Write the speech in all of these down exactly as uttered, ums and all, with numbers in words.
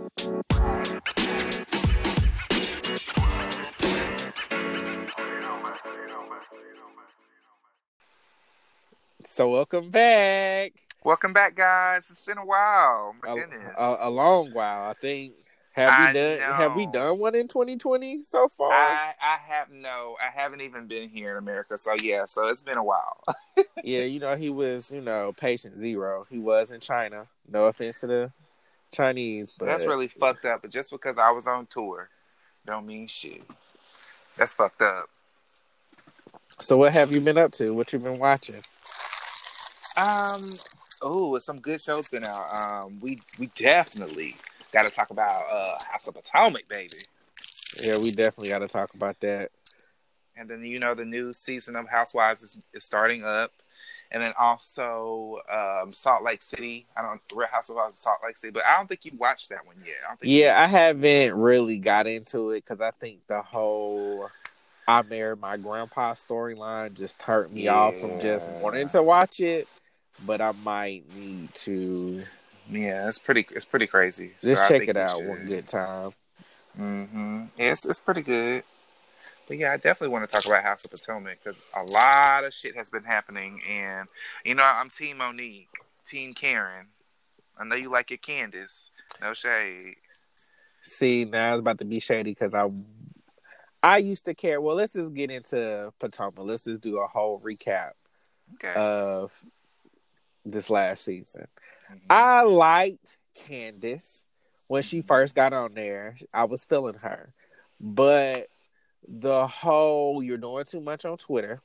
So welcome back. Welcome back, guys. It's been a while. My A, goodness. a, a long while, I think. Have we I done? Have we know. done one in twenty twenty so far? I I have no. I haven't even been here in America, so yeah. So it's been a while. Yeah, you know he was, you know, patient zero. He was in China. No offense to the Chinese, but That's really fucked up. But just because I was on tour, don't mean shit. That's fucked up. So what have you been up to? What you been watching? Um. Oh, some good shows been out. Um. We we definitely got to talk about uh House of Potomac, baby. Yeah, we definitely got to talk about that. And then, you know, the new season of Housewives is, is starting up. And then also um, Salt Lake City. I don't Real Housewives of Salt Lake City, but I don't think you watched that one yet. I don't think Yeah, I haven't really got into it because I think the whole I married my grandpa storyline just turned me yeah. off from just wanting to watch it. But I might need to. Yeah, it's pretty. It's pretty crazy. Just so check it out should. one good time. Mm-hmm. Yeah, it's it's pretty good. But yeah, I definitely want to talk about House of Potomac because a lot of shit has been happening, and you know I'm Team Monique, Team Karen. I know you like your Candace. No shade. See, now it's about to be shady because I, I used to care. Well, let's just get into Potomac. Let's just do a whole recap okay. of this last season. Mm-hmm. I liked Candace when she first got on there. I was feeling her, but the whole you're doing too much on Twitter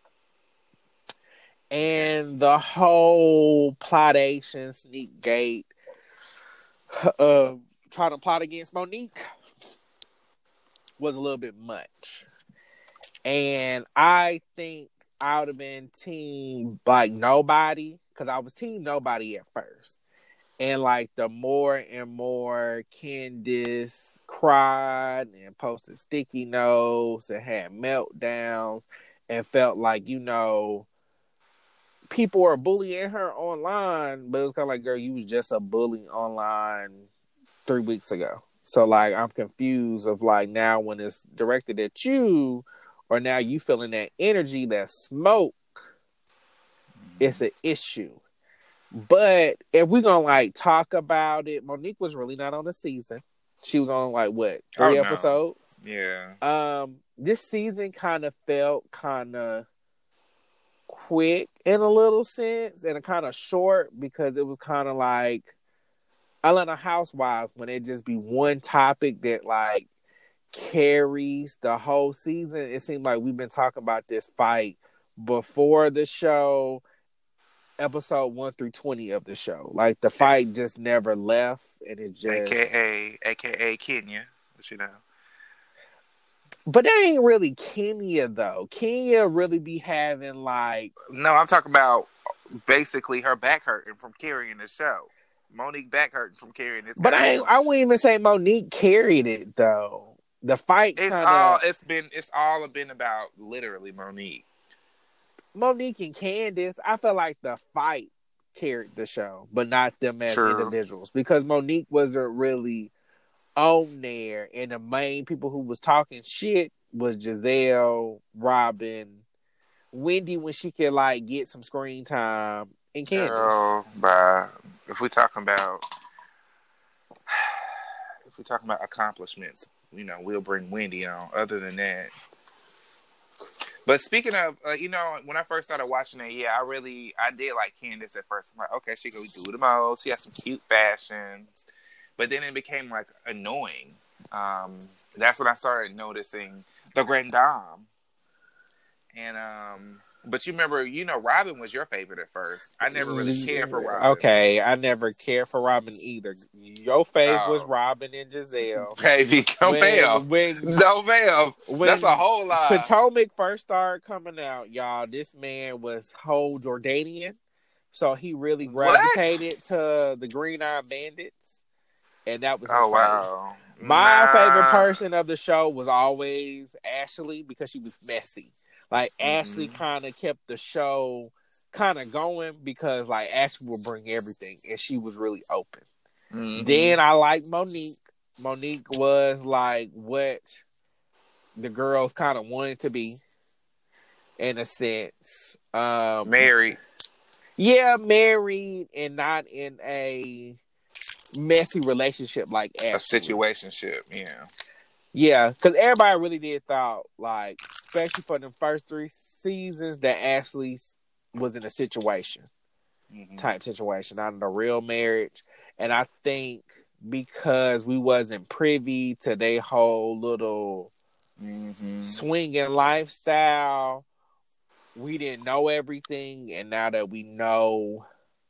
and the whole plottation, sneak gate, uh, trying to plot against Monique was a little bit much. And I think I would have been team like nobody because I was team nobody at first. And like the more and more Candace cried and posted sticky notes and had meltdowns and felt like, you know, people were bullying her online, but it was kind of like, girl, you was just a bully online three weeks ago. So like, I'm confused of like now when it's directed at you or now you feeling that energy, that smoke, it's an issue. But if we're gonna like talk about it, Monique was really not on the season. She was on like what three oh, episodes? No. Yeah. Um, this season kind of felt kind of quick in a little sense, and kind of short because it was kind of like Atlanta Housewives when it just be one topic that like carries the whole season. It seemed like we've been talking about this fight before the show. Episode one through twenty of the show, like the fight just never left, and it just A K A A K A Kenya, which you know. But that ain't really Kenya though. Kenya really be having like no, I'm talking about basically her back hurting from carrying the show. Monique back hurting from carrying this. But I ain't, I wouldn't even say Monique carried it though. The fight, it's kinda, all it's been. It's all been about literally Monique. Monique and Candace, I feel like the fight carried the show, but not them as True. individuals. Because Monique wasn't really on there, and the main people who was talking shit was Giselle, Robin, Wendy when she could like get some screen time, and Candace. Girl, bye. If we're talking about if we're talking about accomplishments, you know, we'll bring Wendy on. Other than that. But speaking of, uh, you know, when I first started watching it, yeah, I really, I did like Candace at first. I'm like, okay, she could do the most. She has some cute fashions. But then it became, like, annoying. Um, that's when I started noticing the Grand Dame. And, um, but you remember, you know, Robin was your favorite at first. I never really cared for Robin. Okay, I never cared for Robin either. Your fave oh. was Robin and Giselle. Baby, don't fail. Don't fail. That's a whole lot. Potomac first started coming out, y'all, this man was whole Jordanian. So he really gravitated what? to the Green Eyed Bandits. And that was his oh, favorite. wow. My nah. favorite person of the show was always Ashley because she was messy. Like, mm-hmm. Ashley kind of kept the show kind of going because, like, Ashley would bring everything, and she was really open. Mm-hmm. Then I like Monique. Monique was like what the girls kind of wanted to be, in a sense. Um, Married. Yeah, married and not in a messy relationship like A Ashley. situationship, yeah. Yeah, because everybody really did thought, like, especially for the first three seasons, that Ashley was in a situation, Mm-hmm. type situation, not in a real marriage. And I think because we wasn't privy to their whole little mm-hmm. swinging lifestyle, we didn't know everything. And now that we know,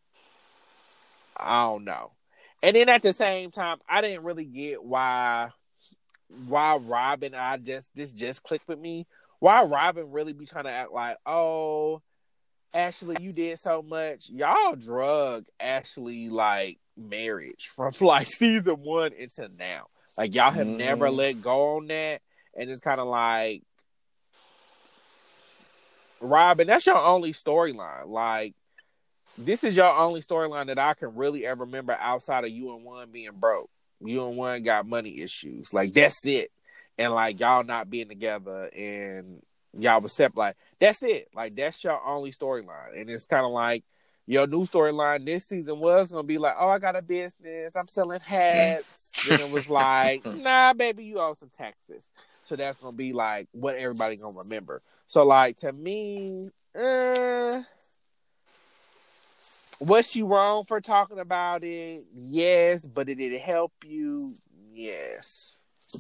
I don't know. And then at the same time, I didn't really get why why Robin, I just this just clicked with me. Why Robin really be trying to act like, oh, Ashley, you did so much. Y'all drug Ashley like marriage from like season one into now. Like y'all have Mm-hmm. never let go on that. And it's kind of like, Robin, that's your only storyline. Like, this is your only storyline that I can really ever remember outside of you and one being broke. You and one got money issues. Like, that's it. And like y'all not being together and y'all was separate. Like, that's it. Like, that's your only storyline. And it's kind of like your new storyline this season was gonna be like, oh, I got a business, I'm selling hats. Then it was like, nah, baby, you owe some taxes. So that's gonna be like what everybody gonna remember. So like, to me, uh was she wrong for talking about it? Yes. But did it help you? Yes.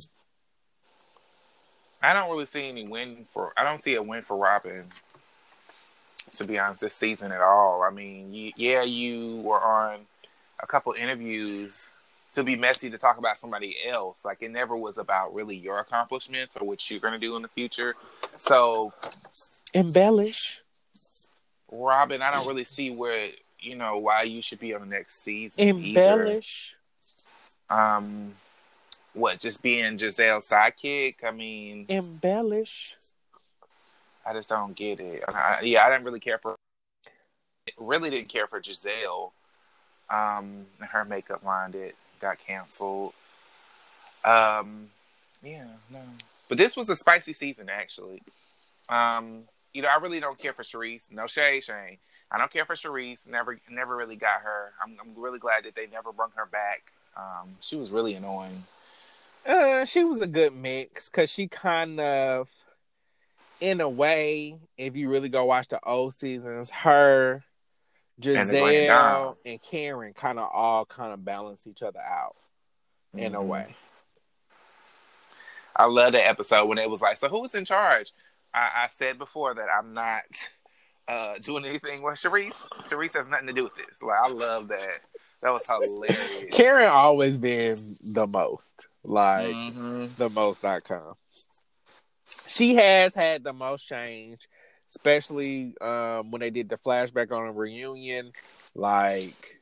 I don't really see any win for. I don't see a win for Robin, to be honest, this season at all. I mean, you, yeah, you were on a couple interviews to be messy to talk about somebody else. Like, it never was about really your accomplishments or what you're going to do in the future. So, embellish. Robin, I don't really see where, you know, why you should be on the next season embellish. either. Um, what, just being Giselle's sidekick? I mean, embellish. I just don't get it. I, yeah, I didn't really care for. Really didn't care for Giselle. Um, her makeup line did got canceled. Um, yeah, no. But this was a spicy season, actually. Um, you know, I really don't care for Charisse. No shade, Shane. I don't care for Charisse. Never, never really got her. I'm, I'm really glad that they never brought her back. Um, she was really annoying. Uh, she was a good mix because she kind of, in a way, if you really go watch the old seasons, her, Giselle, and, and Karen kind of all kind of balance each other out in mm-hmm. a way. I love that episode when it was like, so who was in charge? I, I said before that I'm not uh, doing anything with Charisse. Charisse has nothing to do with this. Like, I love that. That was hilarious. Karen always been the most. Like, mm-hmm. the most dot com. She has had the most change, especially um, when they did the flashback on a reunion. Like,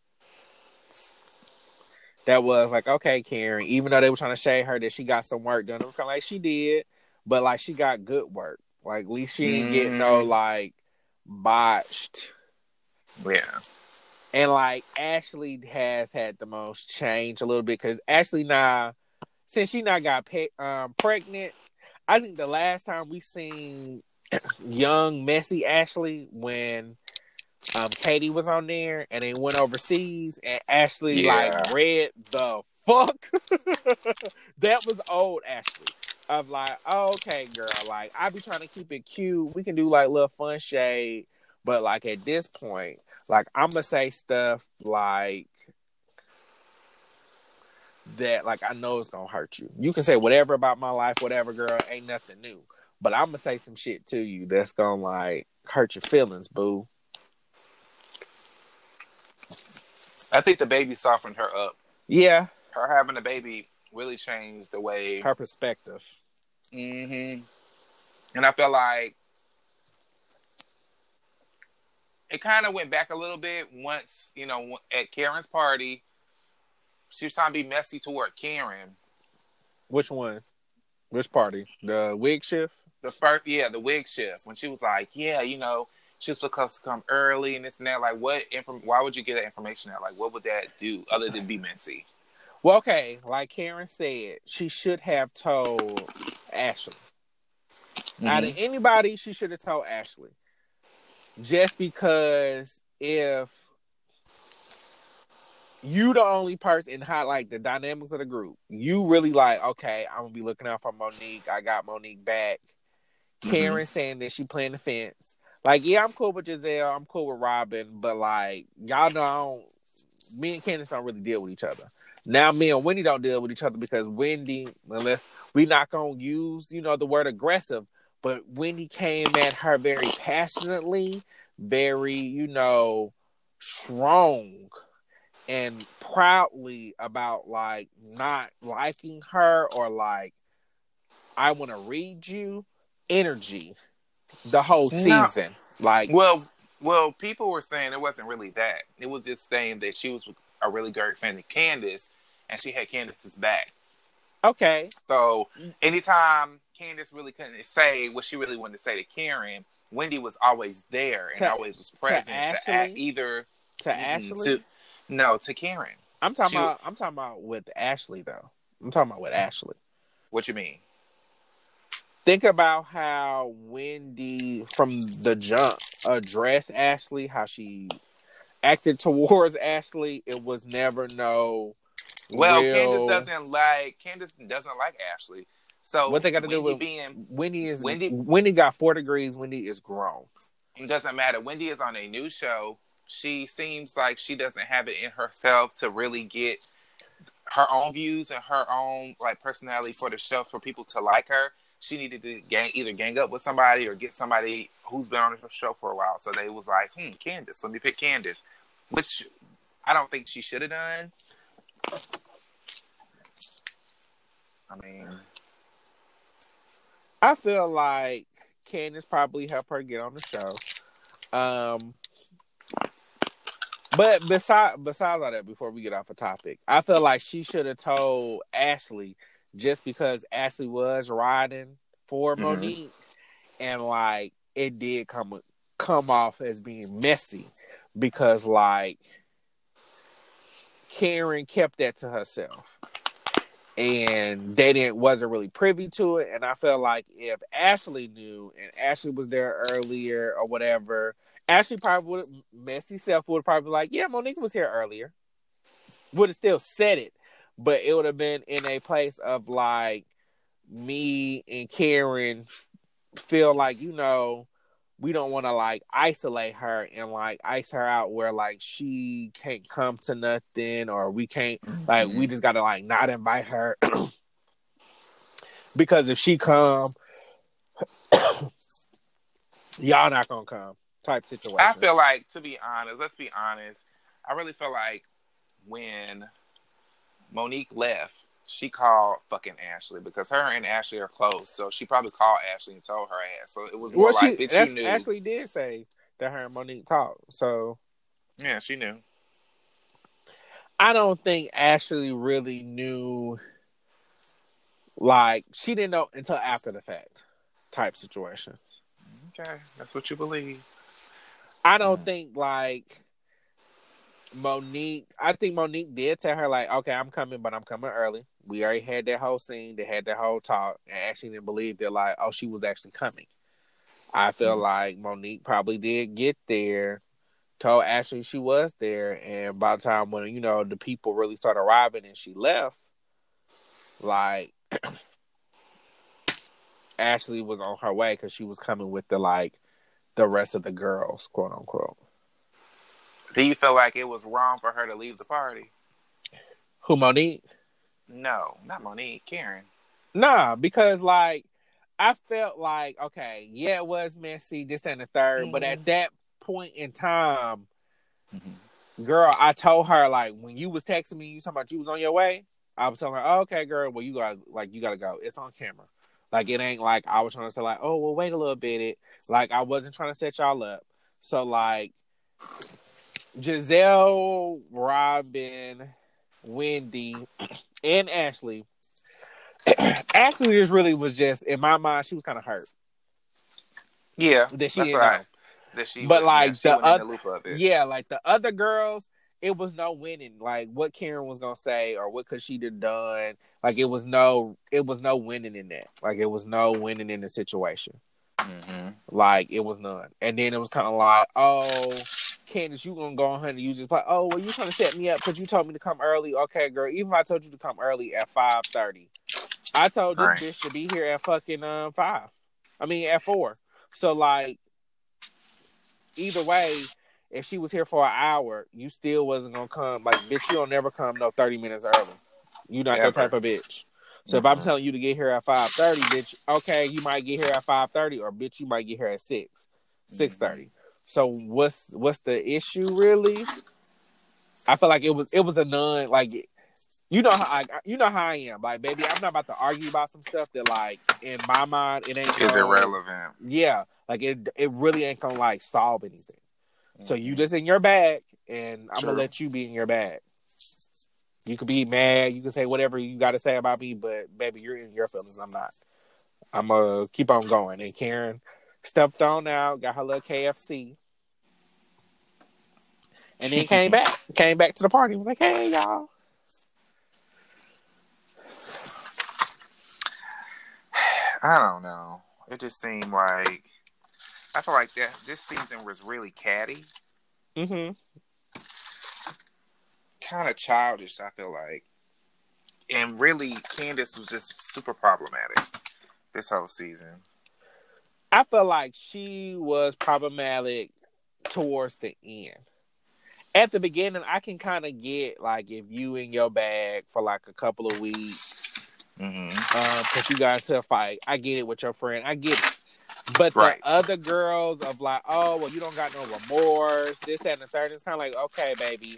that was like, okay, Karen, even though they were trying to shade her that she got some work done, it was kind of like she did, but like she got good work. Like, at least she didn't mm. get no like botched. Yeah. And like Ashley has had the most change a little bit because Ashley now, since she now got pe- um, pregnant, I think the last time we seen young messy Ashley when um, Katie was on there and they went overseas and Ashley yeah. like read the fuck. That was old Ashley. Of like, oh, okay, girl, like I be trying to keep it cute. We can do like little fun shade, but like at this point, like I'm gonna say stuff like that. Like I know it's gonna hurt you. You can say whatever about my life, whatever, girl, ain't nothing new. But I'm gonna say some shit to you that's gonna like hurt your feelings, boo. I think the baby softened her up. Yeah, her having a baby really changed the way her perspective. Mm-hmm. And I feel like it kind of went back a little bit once, you know, at Karen's party, she was trying to be messy toward Karen. Which one? Which party? The wig shift? The first, yeah, the wig shift. When she was like, yeah, you know, she was supposed to come early and this and that. Like, what? Inform- why would you get that information out? Like, what would that do other than be messy? Well, okay, like Karen said, she should have told Ashley. Mm-hmm. Out of anybody, she should have told Ashley. Just because if you the only person in how like the dynamics of the group, you really like, okay, I'm gonna be looking out for Monique. I got Monique back. Karen mm-hmm. saying that she playing the fence. Like, yeah, I'm cool with Giselle. I'm cool with Robin, but like, y'all know I don't. Me and Candace don't really deal with each other. Now, me and Wendy don't deal with each other because Wendy, unless we not gonna use, you know, the word aggressive, but Wendy came at her very passionately, very, you know, strong and proudly about like not liking her or like I want to read you energy the whole season. No. Like, well, well, people were saying it wasn't really that. It was just saying that she was a really great fan of Candace, and she had Candace's back. Okay. So anytime Candace really couldn't say what she really wanted to say to Karen, Wendy was always there and to, always was present to, Ashley, to act either to Ashley. To, no, to Karen. I'm talking she, about. I'm talking about with Ashley though. I'm talking about with Ashley. What you mean? Think about how Wendy from the jump addressed Ashley, how she acted towards Ashley. It was never no. Well, real... Candace doesn't like Candace doesn't like Ashley. So what they got to do with being Wendy is Wendy. Wendy got four degrees. Wendy is grown. It doesn't matter. Wendy is on a new show. She seems like she doesn't have it in herself to really get her own views and her own like personality for the show for people to like her. She needed to gang, either gang up with somebody or get somebody who's been on the show for a while. So they was like, hmm, Candace, let me pick Candace, which I don't think she should have done. I mean, I feel like Candace probably helped her get on the show. Um, but besides, besides all that, before we get off the topic, I feel like she should have told Ashley just because Ashley was riding for mm-hmm. Monique, and like it did come come off as being messy because like Karen kept that to herself. And they didn't wasn't really privy to it. And I felt like if Ashley knew and Ashley was there earlier or whatever, Ashley probably would have messy self would have probably been like, yeah, Monique was here earlier. Would have still said it, but it would have been in a place of like me and Karen feel like, you know, we don't want to like isolate her and like ice her out where like she can't come to nothing or we can't like we just gotta like not invite her because if she come y'all not gonna come type situation. I feel like, to be honest, let's be honest, I really feel like when Monique left, she called fucking Ashley because her and Ashley are close. So she probably called Ashley and told her ass. So it was more well, like, she, bitch, you knew. Ashley did say that her and Monique talked. So yeah, she knew. I don't think Ashley really knew. Like, she didn't know until after the fact type situations. Okay, that's what you believe. I don't mm. think, like, Monique, I think Monique did tell her, like, okay, I'm coming, but I'm coming early. We already had that whole scene. They had that whole talk. And Ashley didn't believe that, like, oh, she was actually coming. I feel mm. like Monique probably did get there, told Ashley she was there, and by the time when, you know, the people really started arriving and she left, like, Ashley was on her way because she was coming with the, like, the rest of the girls, quote unquote. Do you feel like it was wrong for her to leave the party? Who, Monique? No, not Monique, Karen. Nah, because, like, I felt like, okay, yeah, it was messy, this and the third, mm-hmm. but at that point in time, mm-hmm. girl, I told her, like, when you was texting me, you talking about you was on your way, I was telling her, oh, okay, girl, well, you got like, you gotta go. It's on camera. Like, it ain't like I was trying to say, like, oh, well, wait a little bit. It like I wasn't trying to set y'all up. So, like, Giselle, Robin, Wendy, and Ashley. Ashley just really was just, in my mind, she was kind of hurt. Yeah, that she that's didn't right. know. That she But was, yeah, like she the wasn't in the other, loop of it. yeah, like the other girls, it was no winning. Like what Karen was gonna say or what could she have done. Like it was no, it was no winning in that. Like it was no winning in the situation. Mm-hmm. Like it was none. And then it was kind of like, oh, Candace, you gonna go on, honey? You just like, oh, well, you trying to set me up because you told me to come early. Okay, girl. Even if I told you to come early at five thirty, I told this Right. bitch to be here at fucking um five. I mean at four. So like, either way, if she was here for an hour, you still wasn't gonna come. Like, bitch, you don't never come no thirty minutes early. You not Ever. that type of bitch. So mm-hmm. if I'm telling you to get here at five thirty, bitch, okay, you might get here at five thirty, or bitch, you might get here at six, six thirty. Mm-hmm. So what's what's the issue really? I feel like it was it was a non like you know how I you know how I am. Like, baby, I'm not about to argue about some stuff that like in my mind it ain't is no, irrelevant. Yeah, like it it really ain't gonna like solve anything. Mm-hmm. So you just in your bag, and I'm True. gonna let you be in your bag. You could be mad, you can say whatever you got to say about me, but baby, you're in your feelings. I'm not. I'm gonna keep on going. And Karen stepped on out, got her little K F C, and then came back. Came back to the party. Was like, hey, y'all. I don't know. It just seemed like I feel like that this season was really catty. Mm-hmm. Kind of childish, I feel like. And really, Candace was just super problematic this whole season. I feel like she was problematic towards the end. At the beginning, I can kind of get, like, if you in your bag for, like, a couple of weeks, mm-hmm. um, because you got into a fight. I get it with your friend. I get it. But right. the other girls of, like, oh, well, you don't got no remorse, this, that, and the third, it's kind of like, okay, baby.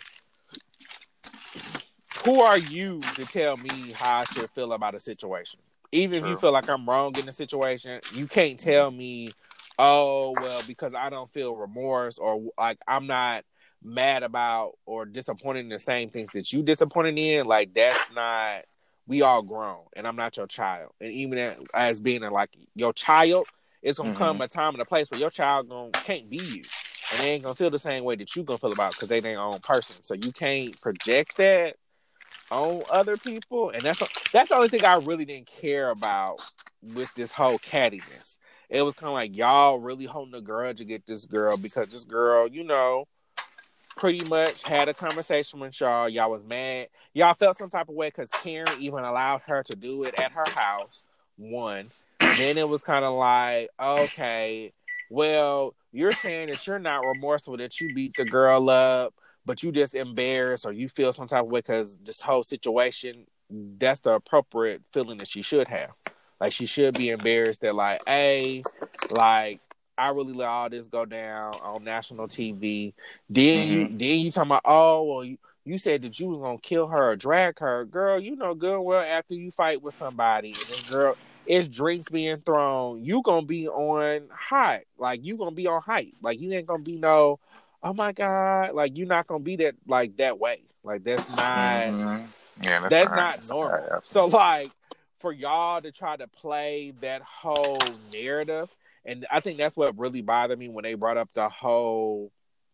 Who are you to tell me how I should feel about a situation? Even True. If you feel like I'm wrong in the situation, you can't tell me, oh, well, because I don't feel remorse or like I'm not mad about or disappointed in the same things that you disappointed in. Like, that's not, we all grown and I'm not your child. And even as being a, like your child, it's going to mm-hmm. come a time and a place where your child gonna, can't be you. And they ain't going to feel the same way that you going to feel about because they their own person. So you can't project that on other people, and that's that's the only thing I really didn't care about with this whole cattiness. It was kind of like y'all really holding a grudge against this girl because this girl, you know, pretty much had a conversation with y'all. Y'all was mad. Y'all felt some type of way because Karen even allowed her to do it at her house. One, then it was kind of like, okay, well, you're saying that you're not remorseful that you beat the girl up, but you just embarrassed or you feel some type of way because this whole situation, that's the appropriate feeling that she should have. Like, she should be embarrassed that, like, hey, like, I really let all this go down on national T V. Then mm-hmm. you then you talking about, oh, well, you, you said that you was going to kill her or drag her. Girl, you know good and well after you fight with somebody and this girl, it's drinks being thrown, you going to be on hot. Like, you going to be on hype. Like, you ain't going to be no, oh my God, like you're not gonna be that like that way. Like that's not mm-hmm. yeah, that's, that's not, not that's normal. Not so like for y'all to try to play that whole narrative, and I think that's what really bothered me when they brought up the whole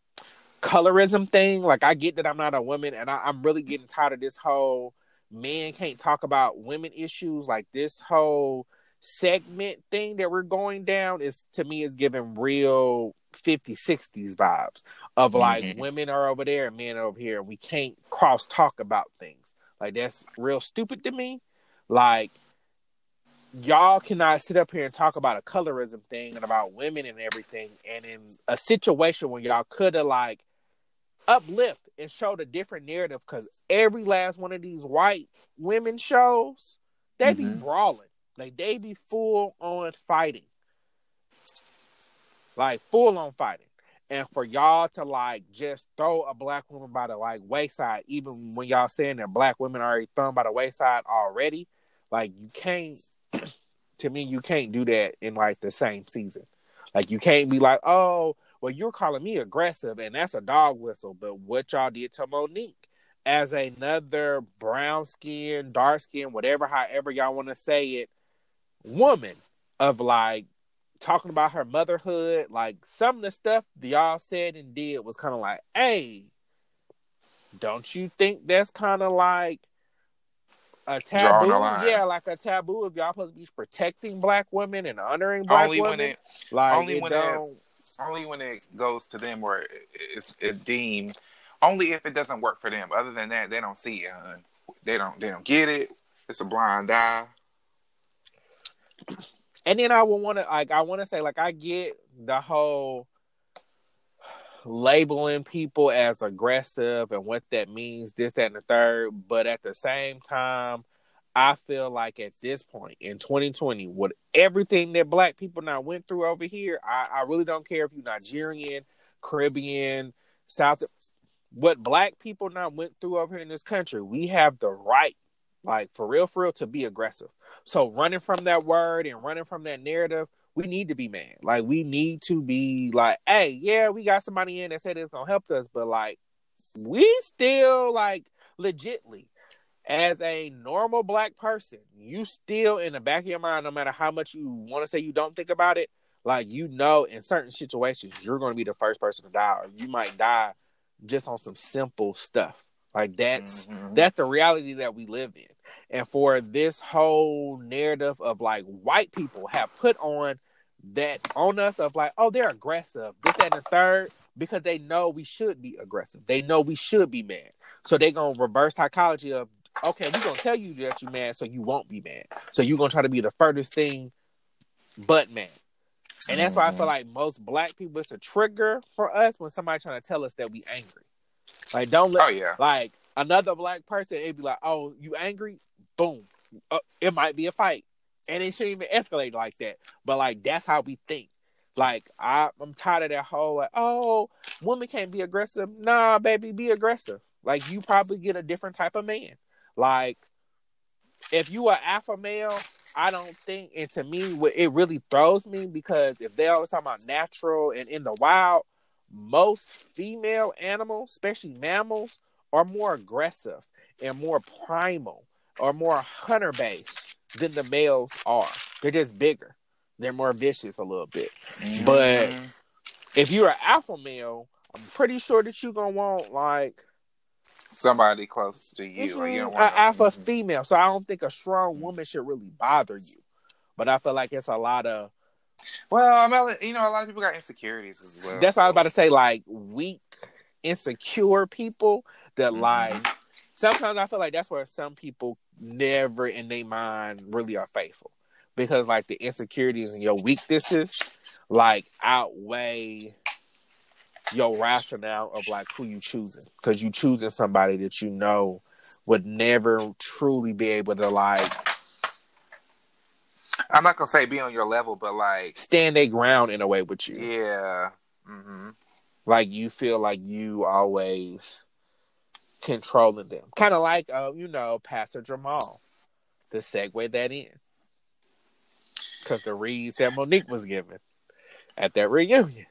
colorism thing. Like I get that I'm not a woman, and I, I'm really getting tired of this whole men can't talk about women issues. Like this whole segment thing that we're going down is to me is giving real fifties, sixties vibes of like mm-hmm. women are over there and men are over here and we can't cross talk about things. Like that's real stupid to me. Like y'all cannot sit up here and talk about a colorism thing and about women and everything, and in a situation where y'all could have like uplift and showed a different narrative, because every last one of these white women shows, they mm-hmm. be brawling. Like they be full on fighting. Like full on fighting. And for y'all to like just throw a black woman by the like wayside, even when y'all saying that black women are already thrown by the wayside already, like you can't, to me, you can't do that in like the same season. Like you can't be like, oh, well, you're calling me aggressive and that's a dog whistle. But what y'all did to Monique as another brown skin, dark skin, whatever, however y'all want to say it, woman of like talking about her motherhood. Like, some of the stuff y'all said and did was kind of like, hey, don't you think that's kind of like a Drawing a taboo? line. Yeah, like a taboo if y'all supposed to be protecting black women and honoring black Only women. when it, like, only it when don't. it, only when it goes to them where it's it deemed. Only if it doesn't work for them. Other than that, they don't see it, hun. They don't. They don't get it. It's a blind eye. And then I would want to, like, I want to say, like, I get the whole labeling people as aggressive and what that means, this, that, and the third. But at the same time, I feel like at this point in twenty twenty, with everything that black people now went through over here, I, I really don't care if you're Nigerian, Caribbean, South. What black people now went through over here in this country, we have the right, like, for real, for real, to be aggressive. So running from that word and running from that narrative, we need to be mad. Like, we need to be like, hey, yeah, we got somebody in that said it's gonna help us, but like, we still, like, legitly, as a normal black person, you still in the back of your mind, no matter how much you want to say you don't think about it, like, you know, in certain situations, you're going to be the first person to die, or you might die just on some simple stuff. Like, that's mm-hmm. that's the reality that we live in. And for this whole narrative of, like, white people have put on that on us of like, oh, they're aggressive, this, that, and the third, because they know we should be aggressive. They know we should be mad. So they're going to reverse psychology of, okay, we're going to tell you that you're mad so you won't be mad. So you're going to try to be the furthest thing but mad. And that's why I feel like most black people, it's a trigger for us when somebody trying to tell us that we angry. Like, don't let, oh, yeah. like, another black person, it'd be like, oh, you angry? Boom. Uh, it might be a fight. And it shouldn't even escalate like that. But, like, that's how we think. Like, I, I'm tired of that whole, like, oh, women can't be aggressive. Nah, baby, be aggressive. Like, you probably get a different type of man. Like, if you are alpha male, I don't think, and to me, it really throws me, because if they're always talking about natural and in the wild, most female animals, especially mammals, are more aggressive and more primal or more hunter-based than the males are. They're just bigger. They're more vicious a little bit. Mm-hmm. But if you're an alpha male, I'm pretty sure that you're going to want, like, somebody close to you. Mm-hmm. Like, you don't want an alpha mm-hmm. female. So I don't think a strong woman should really bother you. But I feel like it's a lot of... Well, I mean, you know, a lot of people got insecurities as well. That's so. what I was about to say. Like, weak, insecure people that, mm-hmm. like... Sometimes I feel like that's where some people never in their mind really are faithful. Because, like, the insecurities and your weaknesses, like, outweigh your rationale of, like, who you choosing. Because you choosing somebody that you know would never truly be able to, like... I'm not going to say be on your level, but, like... stand their ground in a way with you. Yeah. Mm-hmm. Like, you feel like you always controlling them. Kind of like, uh, you know, Pastor Jamal. To segue that in. Because the reads that Monique was given at that reunion.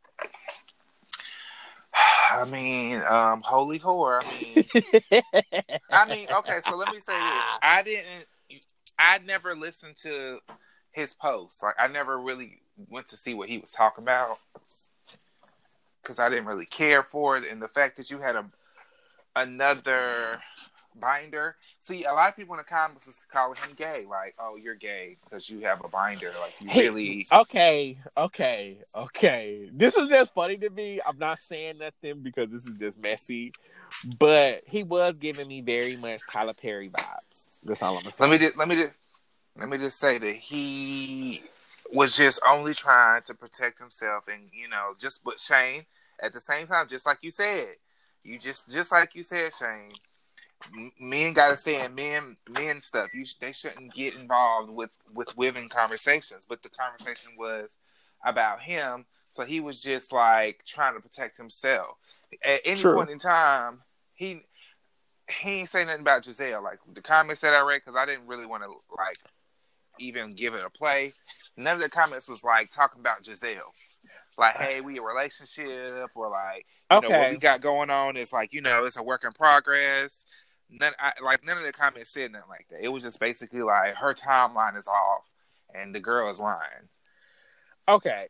I mean, um, holy whore. I mean, I mean, okay. So let me say this: I didn't, I never listened to his posts. Like, I never really went to see what he was talking about because I didn't really care for it. And the fact that you had a another binder. See, a lot of people in the comments was calling him gay. Like, oh, you're gay because you have a binder. Like, you he, really... Okay, okay, okay. This is just funny to me. I'm not saying nothing because this is just messy. But he was giving me very much Tyler Perry vibes. That's all I'm going to say. Let me just, let me just, let me just say that he was just only trying to protect himself and, you know, just, but Shane, at the same time, just like you said, you just, just like you said, Shane, men gotta stay in men men stuff. You they shouldn't get involved with with women conversations. But the conversation was about him, so he was just like trying to protect himself. At any True. point in time, he he ain't say nothing about Giselle. Like the comments that I read, because I didn't really want to like even give it a play. None of the comments was like talking about Giselle. Like, hey, we a relationship, or like, you okay. know, what we got going on is like, you know, it's a work in progress. None, I, like none of the comments said nothing like that. It was just basically like her timeline is off, and the girl is lying. Okay.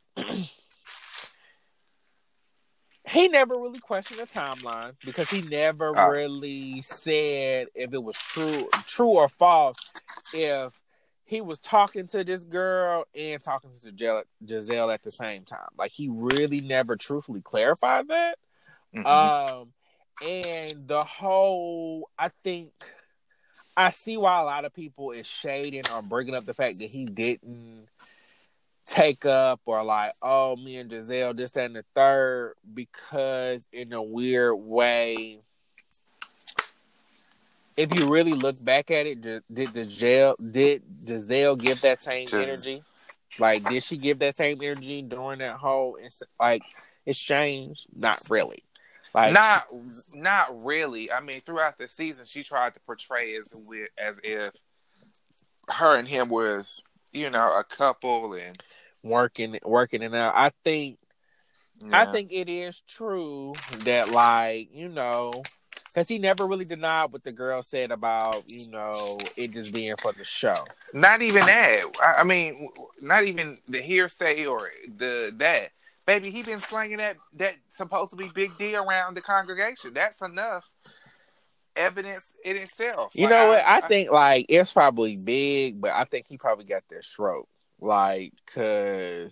He never really questioned the timeline because he never Oh. really said if it was true, true or false. If he was talking to this girl and talking to Giselle, Giselle at the same time, like he really never truthfully clarified that. Mm-hmm. Um, and the whole, I think, I see why a lot of people is shading or bringing up the fact that he didn't take up or like, oh, me and Giselle, this, that, and the third, because in a weird way, if you really look back at it, did Giselle, did Giselle give that same Just, energy? Like, did she give that same energy during that whole, like, exchange? Not really. Like, not, she, not really. I mean, throughout the season, she tried to portray as as if her and him was, you know, a couple and working, working it out. I think, yeah. I think it is true that, like, you know, because he never really denied what the girl said about, you know, it just being for the show. Not even that. I mean, not even the hearsay or the that. Baby, he been slanging that that supposed to be big D around the congregation. That's enough evidence in itself. You like, know what? I, I, I think like it's probably big, but I think he probably got that stroke. Like, cause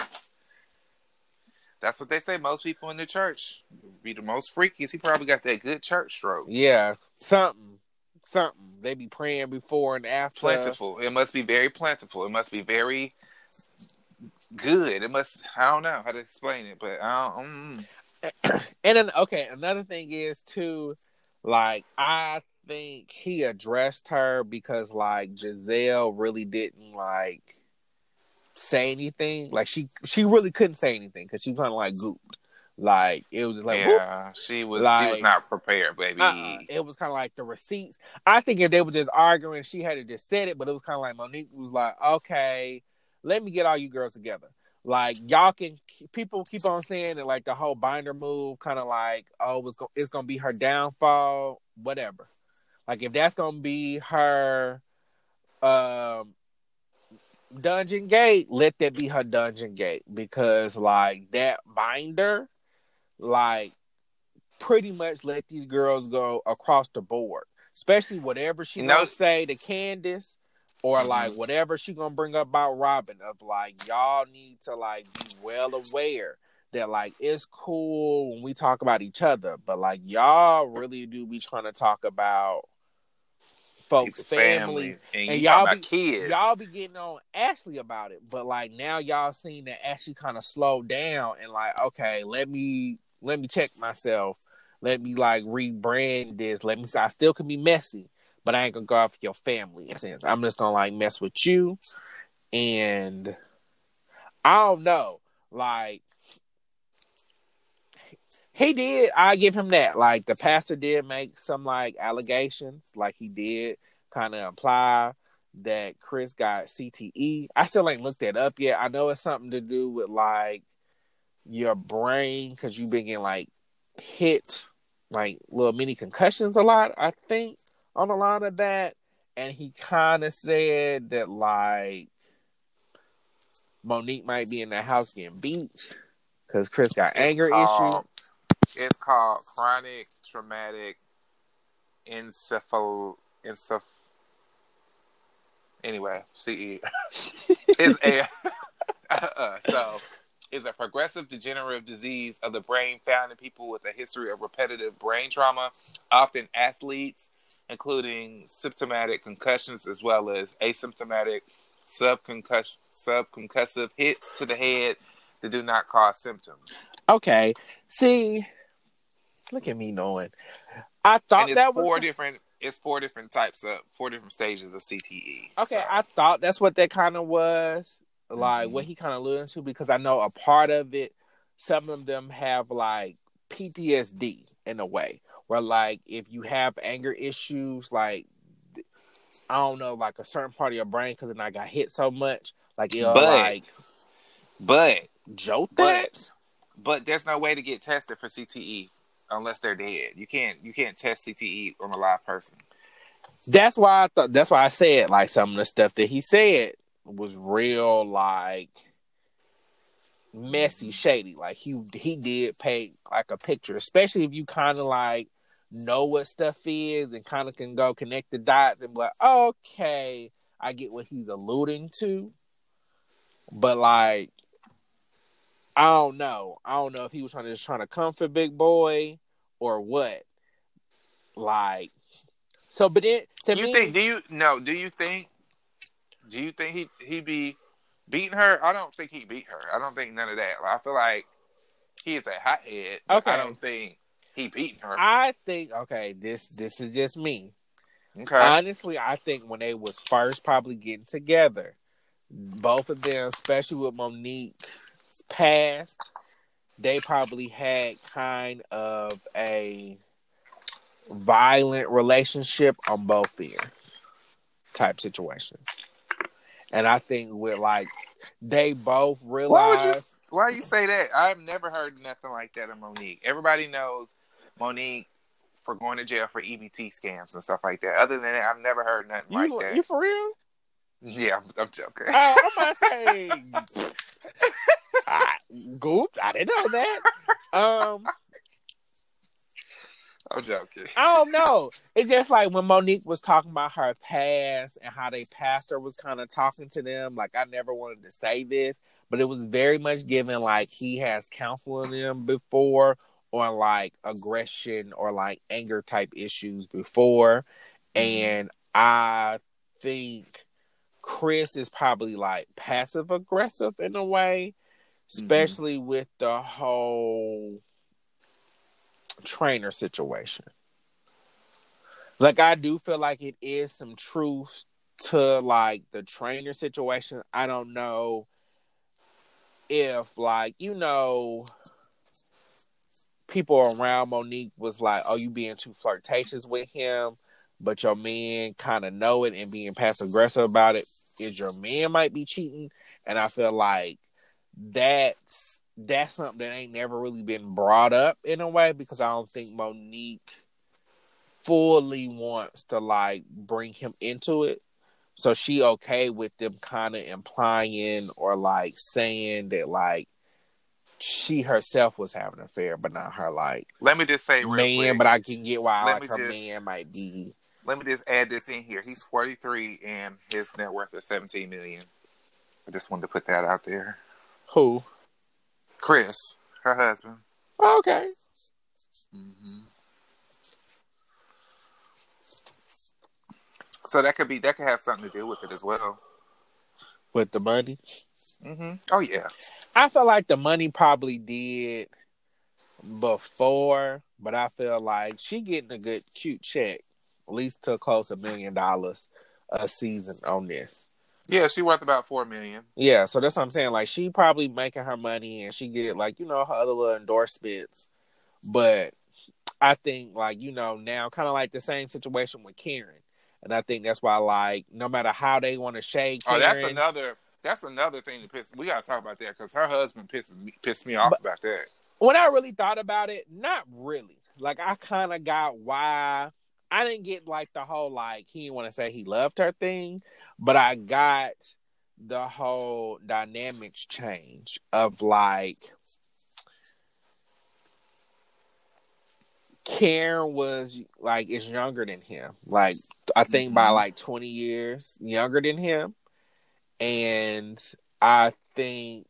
that's what they say. Most people in the church be the most freakiest. He probably got that good church stroke. Yeah, something, something. They be praying before and after. Plentiful. It must be very plentiful. It must be very good. It must. I don't know how to explain it, but I don't. Mm. And then, okay, another thing is too, like I think he addressed her because like Giselle really didn't like say anything. Like she, she really couldn't say anything because she was kind of like gooped. Like it was just like, yeah, whoop. she was. Like, she was not prepared, baby. Uh-uh. It was kind of like the receipts. I think if they were just arguing, she had to just said it. But it was kind of like Monique was like, okay, let me get all you girls together. Like y'all can, people keep on saying that like the whole binder move, kind of like, oh, it's gonna, it's gonna be her downfall, whatever. Like if that's gonna be her um, dungeon gate, let that be her dungeon gate because like that binder, like pretty much let these girls go across the board, especially whatever she you know, gonna say to Candace. Or like whatever she gonna bring up about Robin of like y'all need to like be well aware that like it's cool when we talk about each other, but like y'all really do be trying to talk about folks' People's families, and, and y'all be kids. Y'all be getting on Ashley about it, but like now y'all seen that Ashley kind of slowed down and like okay, let me let me check myself, let me like rebrand this, let me. I still can be messy. But I ain't gonna go out for your family in a sense. I'm just gonna like mess with you. And I don't know. Like he did, I give him that. Like the pastor did make some like allegations. Like he did kind of imply that Chris got C T E. I still ain't looked that up yet. I know it's something to do with like your brain because you've been getting like hit like little mini concussions a lot, I think. On a lot of that, and he kind of said that like Monique might be in the house getting beat because Chris got it's anger called, issues. It's called chronic traumatic encephal enceph. Anyway, C E. It's a uh, so it's a progressive degenerative disease of the brain found in people with a history of repetitive brain trauma, often athletes, including symptomatic concussions as well as asymptomatic subconcuss- subconcussive hits to the head that do not cause symptoms. Okay. See, look at me knowing. I thought and it's that four was... different it's four different types of four different stages of C T E. Okay, so. I thought that's what that kind of was. Like mm-hmm. what he kind of alluded to, because I know a part of it, some of them have like P T S D in a way. Where, like, if you have anger issues, like, I don't know, like, a certain part of your brain, because it not got hit so much, like, it'll, but, like, but, jolt but, that? But there's no way to get tested for C T E unless they're dead. You can't, you can't test C T E on a live person. That's why I thought, that's why I said, like, some of the stuff that he said was real, like, messy, shady. Like he he did paint like a picture, especially if you kind of like know what stuff is and kind of can go connect the dots and be like, okay, I get what he's alluding to. But like, I don't know. I don't know if he was trying to just trying to comfort Big Boy or what. Like, so, but then to you me, think? Do you no? Do you think? Do you think he he be beating her? I don't think he beat her. I don't think none of that. I feel like he is a hothead, but okay, I don't think he beating her. I think okay. This this is just me. Okay. Honestly, I think when they was first probably getting together, both of them, especially with Monique's past, they probably had kind of a violent relationship on both ends type situation. And I think with like they both realized. Why would you? Why you say that? I've never heard nothing like that of Monique. Everybody knows Monique for going to jail for E B T scams and stuff like that. Other than that, I've never heard nothing you, like that. You for real? Yeah, I'm, I'm joking. Oh, I'm about to say, I, Goops, I didn't know that. Um, I'm joking. I don't know. It's just like when Monique was talking about her past and how they pastor was kind of talking to them. Like, I never wanted to say this, but it was very much given like he has counseling them before on like aggression or like anger type issues before. Mm-hmm. And I think Chris is probably like passive aggressive in a way, especially mm-hmm. with the whole trainer situation. Like, I do feel like it is some truth to like the trainer situation. I don't know if like, you know, people around Monique was like, oh, you being too flirtatious with him, but your man kind of know it and being passive aggressive about it. Is your man might be cheating? And I feel like that's that's something that ain't never really been brought up in a way, because I don't think Monique fully wants to like bring him into it. So she okay with them kind of implying or like saying that like she herself was having an affair, but not her like. Let me just say, real man, quick, but I can get why let like her just, man might be. Let me just add this in here. He's forty-three and his net worth is seventeen million. I just wanted to put that out there. Who? Chris, her husband. Oh, okay. Mm-hmm. So that could be that could have something to do with it as well. With the money? Mm-hmm. Oh yeah. I feel like the money probably did before, but I feel like she getting a good cute check, at least to close a million dollars a season on this. Yeah, she worth about four million. Yeah, so that's what I'm saying. Like, she probably making her money and she get like, you know, her other little endorsements. But I think like, you know, now kind of like the same situation with Karen. And I think that's why, like, no matter how they want to shade Karen. Oh, that's another that's another thing to piss. We gotta talk about that because her husband pisses me pissed me off but about that. When I really thought about it, not really. Like, I kind of got why. I didn't get like the whole like he didn't want to say he loved her thing, but I got the whole dynamics change of like Karen was like is younger than him. Like, I think mm-hmm. by like twenty years younger than him. And I think,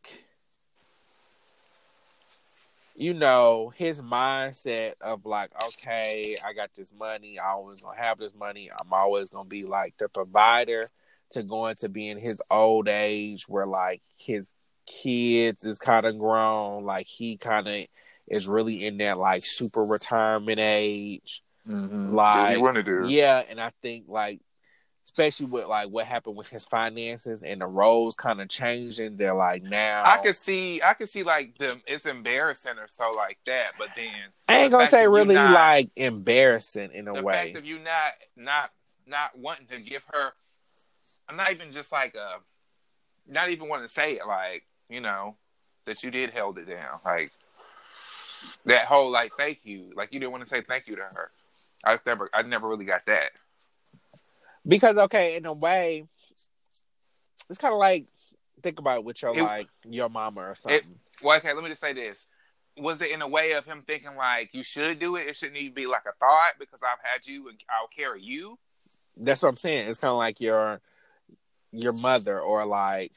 you know, his mindset of like, okay, I got this money. I always gonna have this money. I'm always gonna be like the provider, to going to be in his old age where like his kids is kind of grown. Like, he kind of is really in that like super retirement age. Mm-hmm. Like, do you want to do? Yeah, and I think like, especially with like what happened with his finances and the roles kind of changing, they're like now. I could see, I could see like them. It's embarrassing or so like that, but then I ain't the gonna say really not, like embarrassing in a the way. The fact of you not, not, not wanting to give her. I'm not even just like a, not even wanting to say it like, you know, that you did held it down, like that whole like thank you, like you didn't want to say thank you to her. I just never, I never really got that. Because, okay, in a way, it's kind of like think about it with your it, like your mama or it, something. well, okay, let me just say this. Was it in a way of him thinking like you should do it? It shouldn't even be like a thought because I've had you and I'll carry you. That's what I'm saying. It's kind of like your your mother, or like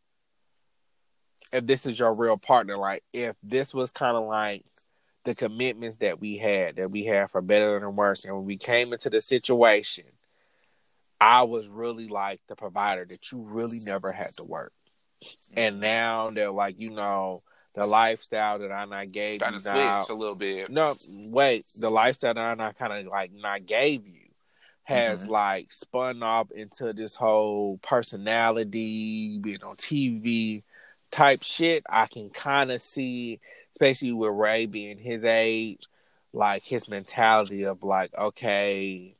if this is your real partner, like if this was kind of like the commitments that we had, that we had for better and worse, and when we came into the situation, I was really like the provider that you really never had to work. And now they're like, you know, the lifestyle that I not gave Trying you to now. switch a little bit. No, wait, the lifestyle that I not kind of like not gave you has mm-hmm. like spun off into this whole personality, being on T V type shit. I can kind of see, especially with Ray being his age, like his mentality of like, okay,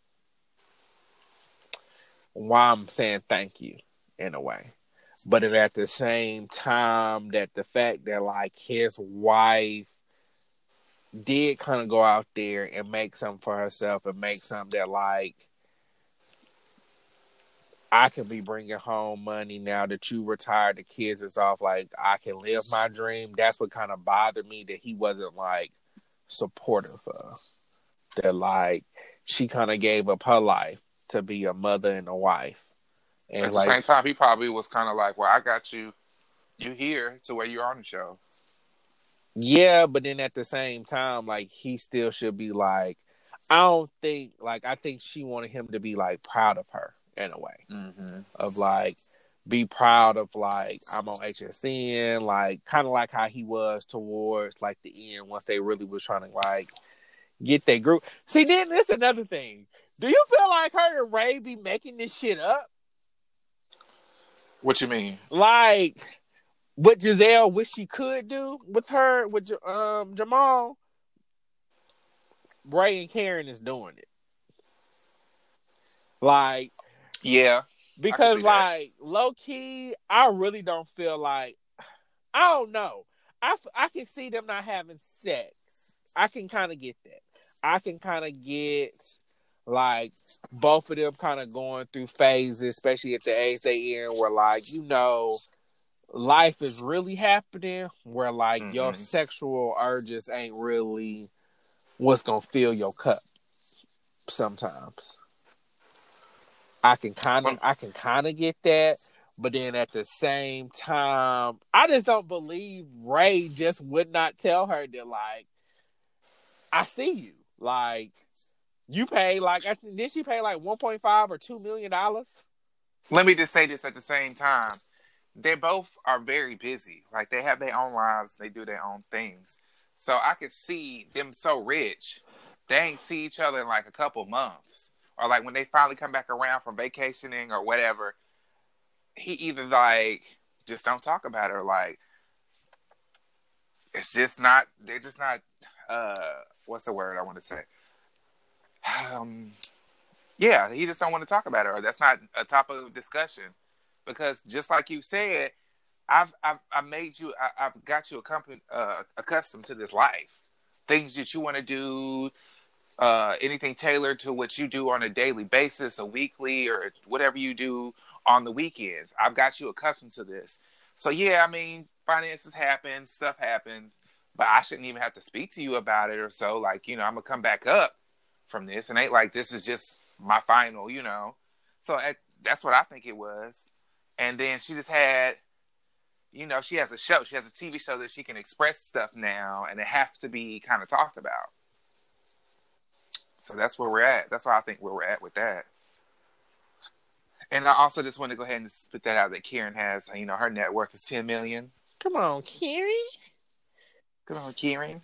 why I'm saying thank you in a way. But at the same time, that the fact that like his wife did kind of go out there and make something for herself and make something that like I can be bringing home money now that you retired, the kids is off, like I can live my dream. That's what kind of bothered me, that he wasn't like supportive of. That like she kind of gave up her life to be a mother and a wife. And at the like, same time, he probably was kind of like, well, I got you. You here to where you're on the show. Yeah, but then at the same time, like, he still should be like, I don't think, like, I think she wanted him to be, like, proud of her in a way. Mm-hmm. Of, like, be proud of, like, I'm on H S N, like, kind of like how he was towards, like, the end once they really was trying to, like, get their group. See, then this is another thing. Do you feel like her and Ray be making this shit up? What you mean? Like, what Giselle wish she could do with her, with um, Jamal, Ray and Karen is doing it. Like, yeah. Because, like, low-key, I really don't feel like, I don't know. I, I can see them not having sex. I can kind of get that. I can kind of get, like, both of them kind of going through phases, especially at the age they in, where, like, you know, life is really happening, where, like, mm-hmm. your sexual urges ain't really what's going to fill your cup sometimes. I can kind of, I can kind of get that, but then at the same time, I just don't believe Ray just would not tell her that, like, I see you, like, you pay like, I think, did she pay like one point five or two million dollars? Let me just say this at the same time: they both are very busy. Like, they have their own lives, they do their own things. So I could see them so rich, they ain't see each other in like a couple months. Or, like, when they finally come back around from vacationing or whatever, he either, like, just don't talk about it, or, like, it's just not, they're just not, uh, what's the word I want to say? Um, yeah, he just don't want to talk about it, or that's not a topic of discussion. Because just like you said, I've, I've, I made you, I, I've got you accustomed, uh, accustomed to this life. Things that you want to do, Uh, anything tailored to what you do on a daily basis, a weekly, or whatever you do on the weekends. I've got you accustomed to this. So, yeah, I mean, finances happen, stuff happens, but I shouldn't even have to speak to you about it or so. Like, you know, I'm going to come back up from this. And ain't like this is just my final, you know. So at, that's what I think it was. And then she just had, you know, she has a show. She has a T V show that she can express stuff now, and it has to be kind of talked about. So that's where we're at. That's why I think where we're at with that. And I also just want to go ahead and spit that out that Karen has, you know, her net worth is ten million dollars. Come on, Karen. Come on, Karen.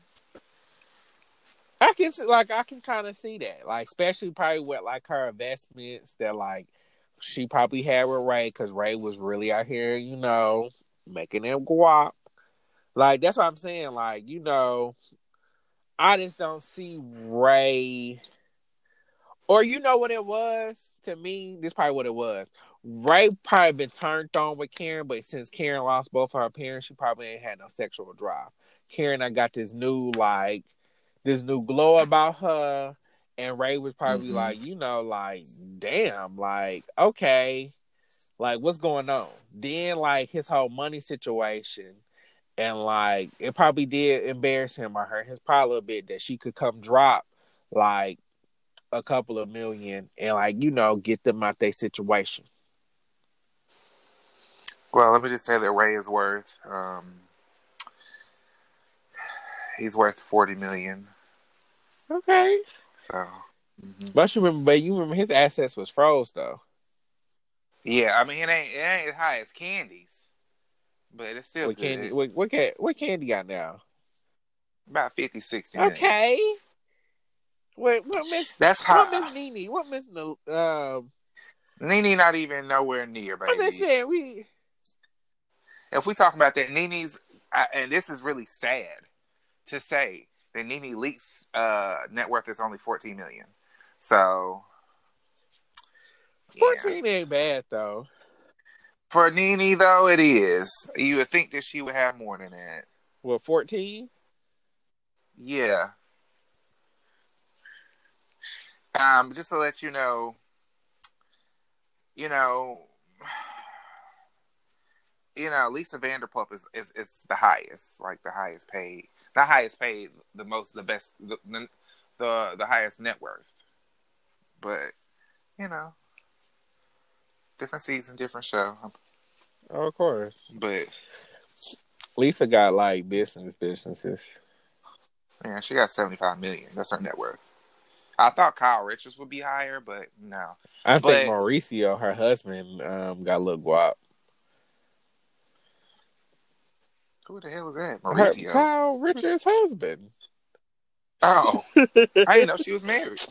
I can like I can kind of see that, like, especially probably with like her investments that like she probably had with Ray, because Ray was really out here, you know, making them guap. Like, that's what I'm saying. Like, you know, I just don't see Ray, or you know what it was to me. This is probably what it was. Ray probably been turned on with Karen, but since Karen lost both of her parents, she probably ain't had no sexual drive. Karen, I got this new like this new glow about her, and Ray was probably mm-hmm. like, you know, like, damn, like, okay, Like, what's going on? Then, like, his whole money situation, and like, it probably did embarrass him or her. His probably a bit that she could come drop like a couple of million and like you know get them out their situation. Well, let me just say that Ray is worth. Um, he's worth forty million. Okay. So. Mm-hmm. But you remember, but you remember his assets was froze though. Yeah, I mean it ain't it ain't as high as Candy's, but it's still what good. Candy, what what, can, what Candy got now? About fifty, sixty million. Okay. Wait, what miss? That's high. What miss Nene? What miss the? Um, Nene not even nowhere near, baby. I'm just saying we. If we talk about that, Nene's, uh, and this is really sad to say that Nene Leakes' uh, net worth is only fourteen million. So. fourteen yeah. ain't bad though. For Nene though, it is. You would think that she would have more than that. What, fourteen? Yeah. Um, just to let you know, you know, you know, Lisa Vanderpump is, is, is the highest, like the highest paid, not highest paid, the most, the best, the the the, the highest net worth. But you know, different season, different show. Oh, of course. But Lisa got like business businesses. Yeah, she got seventy-five million. That's her net worth. I thought Kyle Richards would be higher, but no. I but, think Mauricio, her husband, um, got a little guap. Who the hell is that? Mauricio. Her, Kyle Richards' husband. Oh. I didn't know she was married.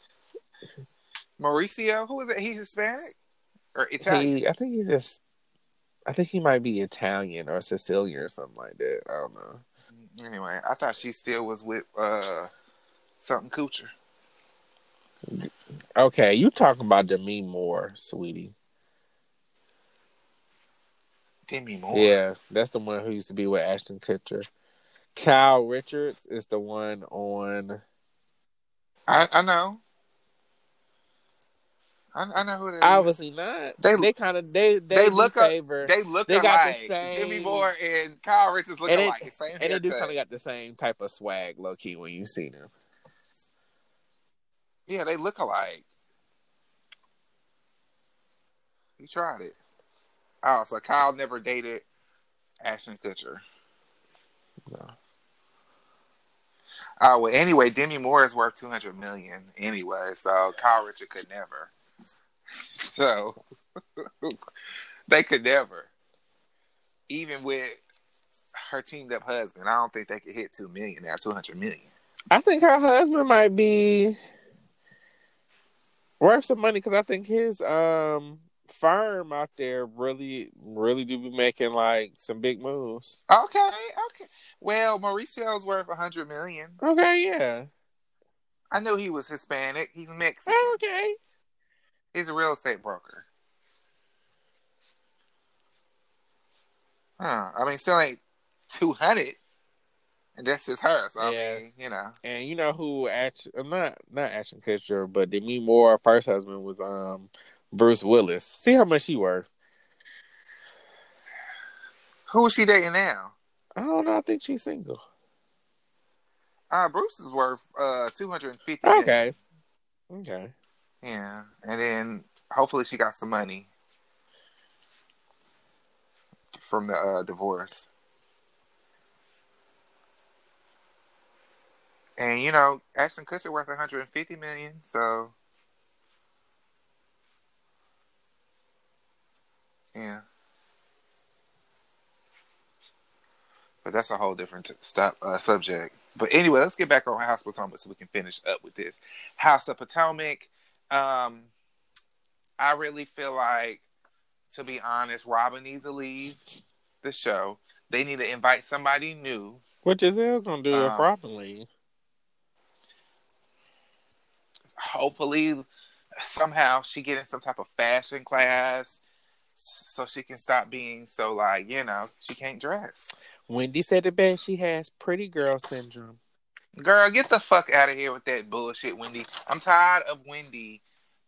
Mauricio? Who is it? He's Hispanic? Or Italian? He, I think he's just, I think he might be Italian or Sicilian or something like that. I don't know. Anyway, I thought she still was with uh, something Kuchar. Okay, you talking about Demi Moore, sweetie. Demi Moore? Yeah, that's the one who used to be with Ashton Kutcher. Kyle Richards is the one on... I, I know. I, I know who that Obviously is. not. They, they kind of they they, they look favor. Up, they look they alike. Got the same, Demi Moore and Kyle Richards look and alike. It, same and haircut. they do kind of got the same type of swag, low key, when you see them. Yeah, they look alike. He tried it. Oh, so Kyle never dated Ashton Kutcher. No. Oh well. Anyway, Demi Moore is worth two hundred million anyway, so Kyle Richards could never. So they could never, even with her teamed up husband. I don't think they could hit two million now. Two hundred million. I think her husband might be worth some money because I think his um firm out there really, really do be making like some big moves. Okay, okay. Well, Mauricio's worth a hundred million. Okay, yeah. I knew he was Hispanic. He's Mexican. Okay. He's a real estate broker. Huh. I mean, still ain't two hundred. And that's just her. So, yeah. I mean, you know. And you know who, actually, not not Ashton Kutcher, but Demi Moore, first husband, was um Bruce Willis. See how much he worth. Who is she dating now? I don't know. I think she's single. Uh, Bruce is worth uh two hundred fifty okay. million. Okay. Yeah. And then hopefully she got some money from the uh, divorce. And you know, Ashton Kutcher worth one hundred fifty million, so yeah. But that's a whole different stop uh, subject. But anyway, let's get back on House of Potomac so we can finish up with this. House of Potomac. Um, I really feel like, to be honest, Robin needs to leave the show. They need to invite somebody new. What Giselle gonna do um, if Robin leaves? Hopefully, somehow she get in some type of fashion class so she can stop being so, like, you know, she can't dress. Wendy said it best. She has pretty girl syndrome. Girl, get the fuck out of here with that bullshit, Wendy. I'm tired of Wendy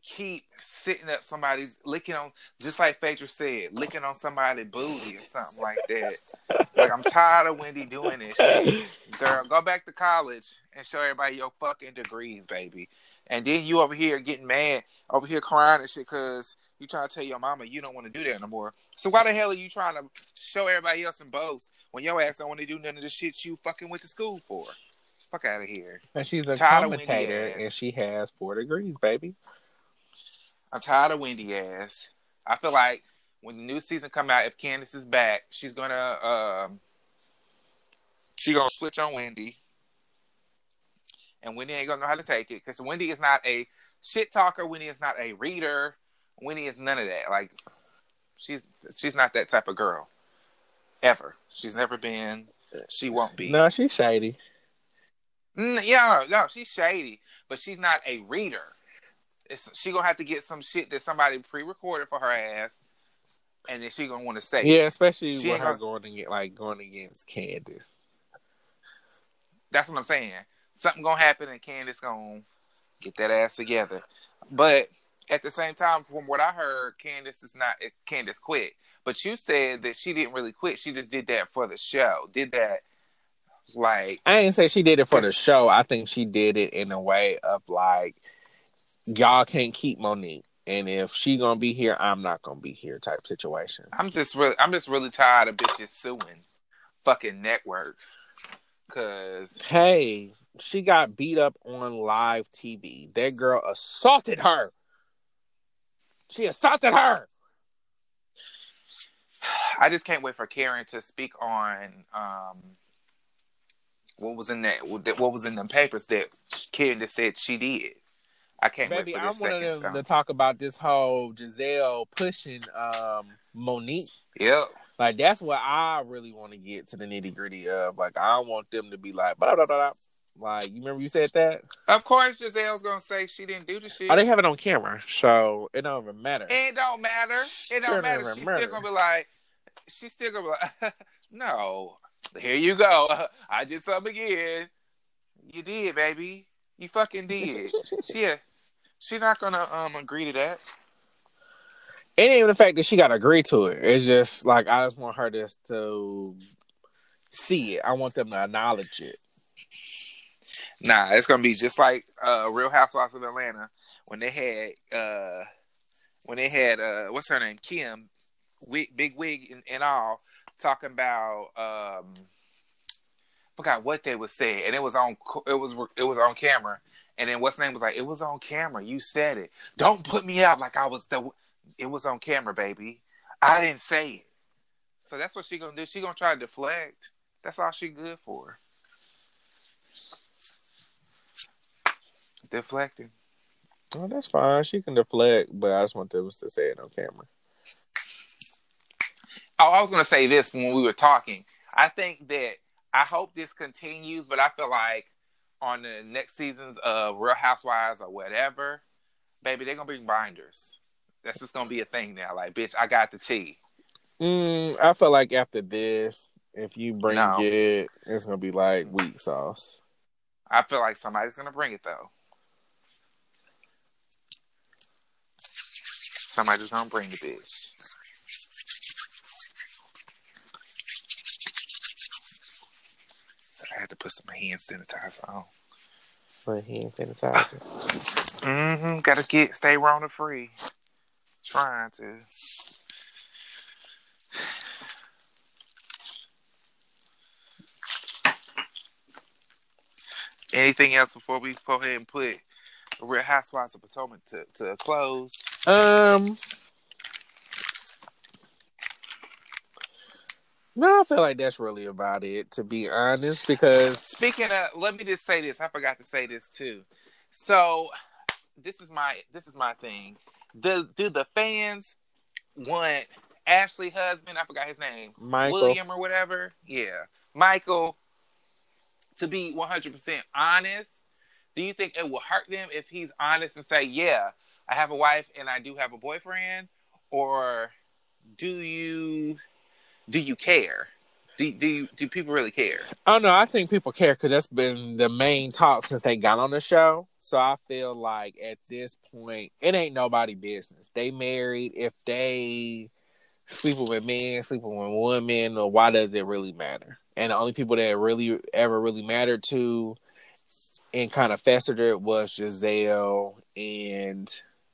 keep sitting up somebody's licking on, just like Phaedra said, licking on somebody's booty or something like that. Like, I'm tired of Wendy doing this shit. Girl, go back to college and show everybody your fucking degrees, baby. And then you over here getting mad, over here crying and shit because you trying to tell your mama you don't want to do that no more. So why the hell are you trying to show everybody else and boast when your ass don't want to do none of the shit you fucking went to school for? Fuck out of here. And she's a Tired commentator, and she has four degrees, baby. I'm tired of Wendy ass. I feel like when the new season come out, if Candace is back, she's gonna um, she gonna switch on Wendy, and Wendy ain't gonna know how to take it because Wendy is not a shit talker. Wendy is not a reader. Wendy is none of that. Like she's she's not that type of girl ever. She's never been. She won't be. No, she's shady. Mm, yeah, no, she's shady, but she's not a reader. It's, she gonna have to get some shit that somebody pre-recorded for her ass, and then she gonna want to say. Yeah, especially she with her gonna, going to get like going against Candace. That's what I'm saying. Something gonna happen, and Candace gonna get that ass together. But at the same time, from what I heard, Candace is not. Candace quit, but you said that she didn't really quit. She just did that for the show. Did that. Like, I ain't say she did it for the show. I think she did it in a way of like, y'all can't keep Monique, and if she gonna be here, I'm not gonna be here type situation. I'm just really, I'm just really tired of bitches suing fucking networks. Cause hey, she got beat up on live T V. That girl assaulted her. She assaulted her. I just can't wait for Karen to speak on um. What was in that? What was in them papers that Candace said she did? I can't Baby, wait for I this wanted second them song. to talk about this whole Giselle pushing um, Monique. Yep. Like that's what I really want to get to the nitty gritty of. Like I want them to be like, blah, blah, blah, blah. Like you remember you said that? Of course, Giselle's gonna say she didn't do the shit. Oh, they have it on camera, so it don't even matter. It don't matter. It don't Sure matter. never She's matter. still gonna be like, she's still gonna be like, no. Here you go. I did something again. You did, baby. You fucking did. she, she not gonna um agree to that. It ain't even the fact that she got to agree to it. It's just like I just want her just to see it. I want them to acknowledge it. Nah, it's gonna be just like uh, Real Housewives of Atlanta when they had uh, when they had uh, what's her name, Kim, wig, big wig and, and all, talking about um, forgot what they would say, and it was on it was it was on camera, and then what's her name was like, it was on camera. You said it. Don't put me out like I was the. It was on camera, baby. I didn't say it. So that's what she gonna do. She gonna try to deflect. That's all she good for. Deflecting. Oh, that's fine. She can deflect, but I just want them to say it on camera. Oh, I was gonna say this when we were talking. I think that I hope this continues, but I feel like on the next seasons of Real Housewives or whatever, baby, they're gonna bring binders. That's just gonna be a thing now. Like, bitch, I got the tea. Mm, I feel like after this, if you bring no. it, it's gonna be like weak sauce. I feel like somebody's gonna bring it though. Somebody's gonna bring the bitch. I had to put some hand sanitizer on. Put hand sanitizer. Mm-hmm. Gotta get stay Rona free. Trying to. Anything else before we go ahead and put Real Housewives of Potomac to, to a close? Um, no, I feel like that's really about it, to be honest, because... Speaking of, let me just say this. I forgot to say this, too. So, this is my this is my thing. Do, do the fans want Ashley's husband, I forgot his name, Michael. William or whatever? Yeah. Michael, to be one hundred percent honest? Do you think it will hurt them if he's honest and say, yeah, I have a wife and I do have a boyfriend? Or do you do you care? Do do you, do people really care? I don't know. I think people care because that's been the main talk since they got on the show. So I feel like at this point, it ain't nobody business. They married. If they sleeping with men, sleeping with women, or why does it really matter? And the only people that really ever really mattered to and kind of festered it was Giselle and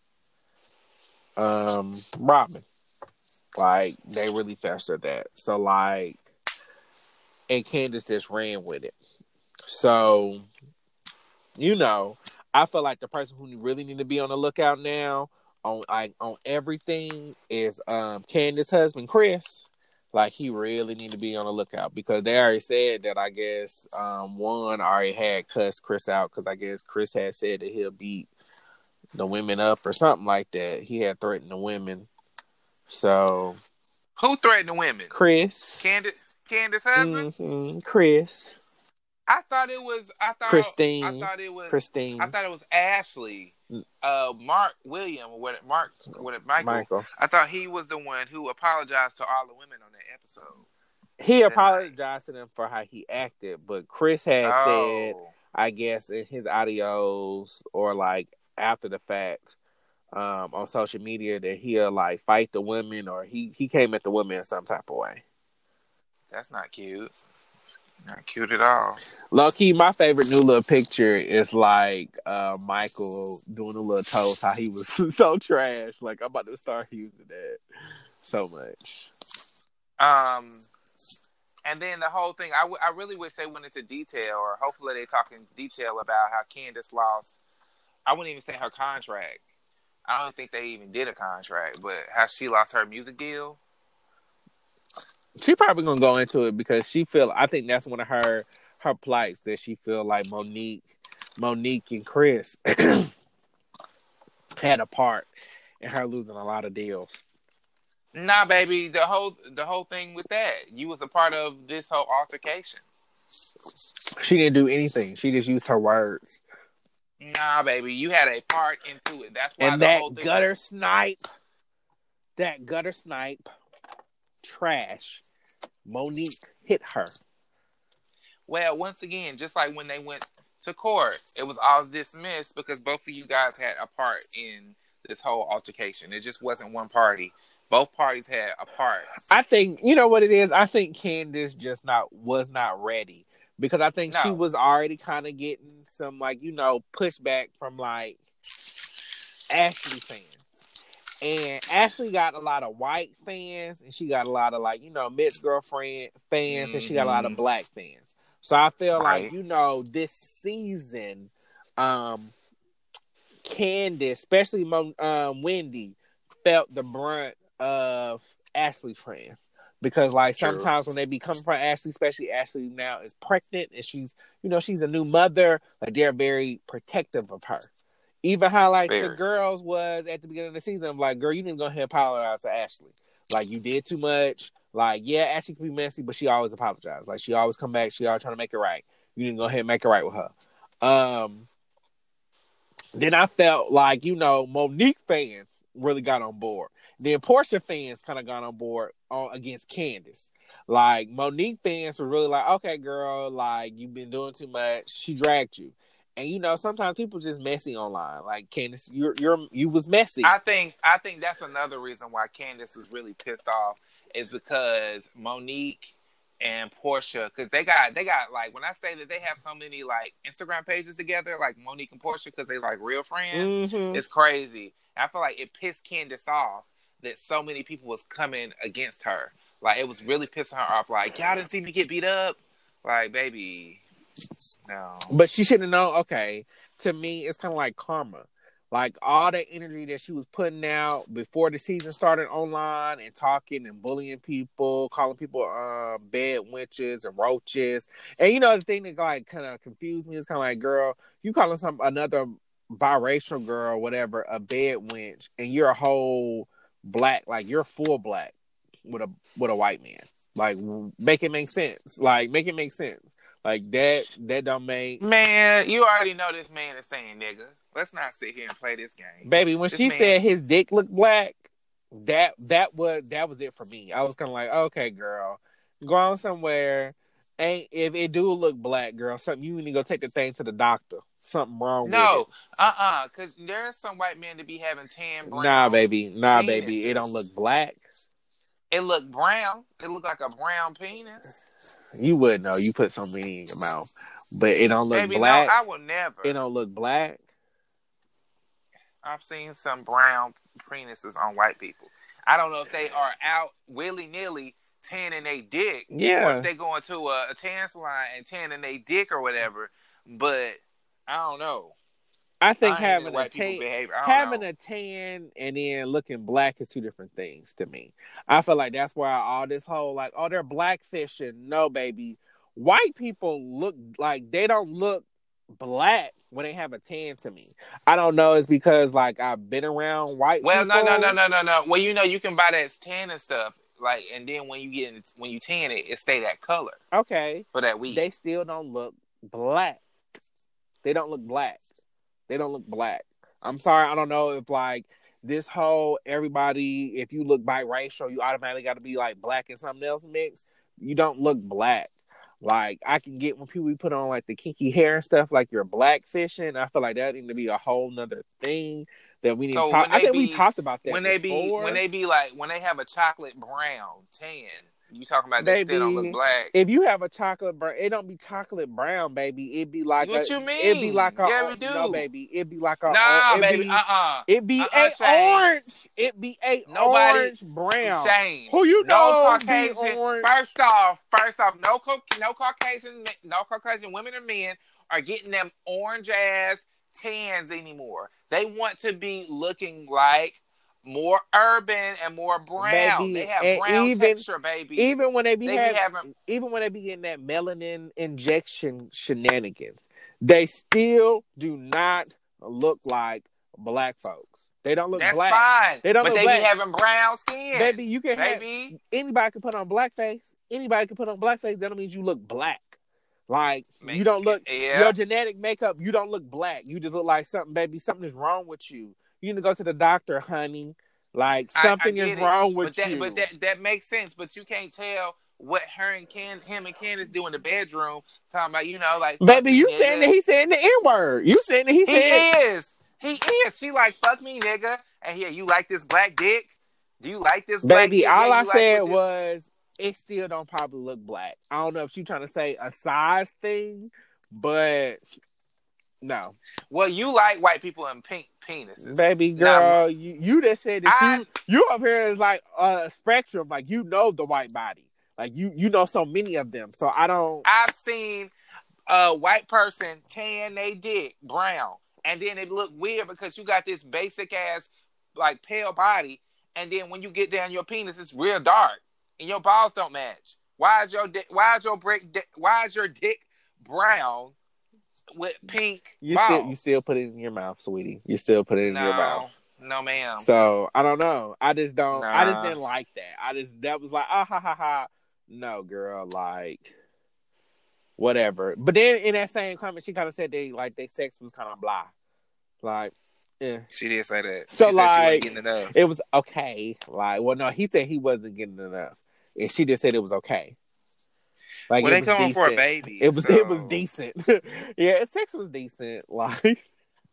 um Robin. Like they really festered that. So like, and Candace just ran with it. So, you know, I feel like the person who really need to be on the lookout now on like on everything is um Candace's husband Chris. Like he really need to be on the lookout because they already said that I guess um one already had cussed Chris out because I guess Chris had said that he'll beat the women up or something like that. He had threatened the women. So who threatened the women? Chris. Candace. Candace's husband? Mm-hmm. Chris. I thought it was. I thought. Christine. I thought it was. Christine. I thought it was Ashley. Uh, Mark William. What? Mark. What? Michael. Michael. I thought he was the one who apologized to all the women on that episode. He apologized to them for how he acted, but Chris had oh. said, I guess, in his audios or like after the fact um, on social media that he'll like fight the women or he he came at the women in some type of way. That's not cute. Not cute at all. Low key, my favorite new little picture is like uh, Michael doing a little toast, how he was so trash. Like, I'm about to start using that so much. Um, and then the whole thing, I, w- I really wish they went into detail, or hopefully they talk in detail about how Candace lost, I wouldn't even say her contract. I don't think they even did a contract, but how she lost her music deal. She probably gonna go into it because she feel. I think that's one of her her plights that she feel like Monique, Monique and Chris had a part in her losing a lot of deals. Nah, baby, the whole the whole thing with that, you was a part of this whole altercation. She didn't do anything. She just used her words. Nah, baby, you had a part into it. That's why and the that whole thing gutter was... snipe, that gutter snipe, trash. Monique hit her. Well, once again, just like when they went to court, it was all dismissed because both of you guys had a part in this whole altercation. It just wasn't one party. Both parties had a part. I think, you know what it is? I think Candace just not was not ready. Because I think no. she was already kind of getting some, like, you know, pushback from, like, Ashley fans. And Ashley got a lot of white fans, and she got a lot of, like, you know, mixed girlfriend fans, mm-hmm. and she got a lot of black fans. So I feel right. like, you know, this season, um, Candace, especially um, Wendy, felt the brunt of Ashley fans. Because, like, True. sometimes when they be coming from Ashley, especially Ashley now is pregnant, and she's, you know, she's a new mother, like, they're very protective of her. Even how, like, Very. the girls was at the beginning of the season. I'm like, girl, you need to go ahead and apologize to Ashley. Like, you did too much. Like, yeah, Ashley can be messy, but she always apologizes. Like, she always come back. She always trying to make it right. You need to go ahead and make it right with her. Um, then I felt like, you know, Monique fans really got on board. Then Portia fans kind of got on board on, against Candace. Like, Monique fans were really like, okay, girl, like, you've been doing too much. She dragged you. And you know, sometimes people just messy online. Like Candace, you're you're you was messy. I think I think that's another reason why Candace is really pissed off is because Monique and Portia, because they got they got like when I say that they have so many like Instagram pages together, like Monique and Portia, because they like real friends. Mm-hmm. It's crazy. And I feel like it pissed Candace off that so many people was coming against her. Like it was really pissing her off. Like y'all didn't see me get beat up. Like baby. No. But she should have known, okay, to me, it's kind of like karma. Like, all the energy that she was putting out before the season started online and talking and bullying people, calling people uh, bed wenches and roaches. And, you know, the thing that, like, kind of confused me is kind of like, girl, you calling some another biracial girl, whatever, a bed wench, and you're a whole black, like, you're full black with a with a white man. Like, make it make sense. Like, make it make sense. Like, that, that don't make... Man, you already know this man is saying nigga. Let's not sit here and play this game. Baby, when this she man... said his dick looked black, that that was that was it for me. I was kind of like, okay, girl. Go on somewhere. Ain't if it do look black, girl, something you need to go take the thing to the doctor. Something wrong with it. No, uh uh because there's some white men to be having tan Nah, brown baby. Nah, baby. It don't penises. look black. It look brown. It look like a brown penis. You would know. You put so many in your mouth, but it don't look Baby, no, black. I will It never. don't look black. I've seen some brown penises on white people. I don't know if they are out willy nilly tanning a dick, or Yeah. if they go into a, a tan salon and tanning a dick or whatever. But I don't know. I think I ain't into having a white people tan, behavior. I don't having know. a tan and then looking black is two different things to me. I feel like that's why all this whole like, oh, they're blackfishing. No, baby, white people look like they don't look black when they have a tan to me. I don't know. It's because like I've been around white Well, no, no, no, people. no, no, no. Well, you know, you can buy that tanning stuff, like, and then when you get in, when you tan it, it stay that color Okay, for that week. they still don't look black. They don't look black. They don't look black. I'm sorry, I don't know if like this whole everybody, if you look biracial, you automatically got to be like black and something else mixed. You don't look black. Like I can get when people put on like the kinky hair and stuff, like you're black fishing. I feel like that need to be a whole nother thing that we need to So talk. when I they think we be, talked about that when they be, when before. they be like, when they have a chocolate brown tan, you talking about they still don't look Baby, black? if you have a chocolate brown, it don't be chocolate brown, baby. It be like a, What you it be like mean? a, Yeah, we no, do. baby. It be like a, Nah, it baby. be, Uh uh-uh. it be uh. a Shane. orange. It be a Nobody. orange brown. Shane. Who you No know be Caucasian. orange? First off, first off, no no Caucasian, no Caucasian women or men are getting them orange ass tans anymore. They want to be looking like more urban and more brown. They Baby, have and brown even, texture, baby. even when they be They be having, having. even when they be getting that melanin injection shenanigans, they still do not look like black folks. They don't look That's black. fine, They don't but look they be black. having brown skin, Baby, you can have baby. anybody can put on blackface. Anybody can put on blackface. That don't mean you look black. Like Man, you don't look yeah. your genetic makeup. You don't look black. You just look like something, baby. Something is wrong with you. You need to go to the doctor, honey. Like I, I something is get it, wrong with but that you. but that that makes sense. But you can't tell what her and Ken, him and Candace do in the bedroom. Talking about, you know, like, fuck Baby, me, you saying that nigga. he saying the N word. You saying that he, He said is, he is. She like, fuck me, nigga. And yeah, you like this black dick? Do you like this black baby. dick? Yeah, All I you like said what this? was it still don't probably look black. I don't know if she's trying to say a size thing, but no. Well, you like white people and pink penises, Baby girl, now, you, you just said that I, you you up here is like a spectrum, like you know the white body, like you you know so many of them. So I don't. I've seen a white person tan they dick brown, and then it look weird because you got this basic ass like pale body, and then when you get down your penis, it's real dark, and your balls don't match. Why is your dick? Why is your brick? Di- why is your dick brown with pink You balls? still you still put it in your mouth, sweetie. You still put it in no, your mouth. No, ma'am. So I don't know. I just don't. Nah. I just didn't like that. I just that was like ah ha ha ha. No, girl, like whatever. But then in that same comment, she kind of said they like their sex was kind of blah. Like, yeah. She did say that. So she like, said she wasn't getting enough. It was okay. Like, well, no, he said he wasn't getting enough, and she just said it was okay. Like, well, it they was coming decent. for a baby. It was so. it was decent. Yeah, sex was decent. Like,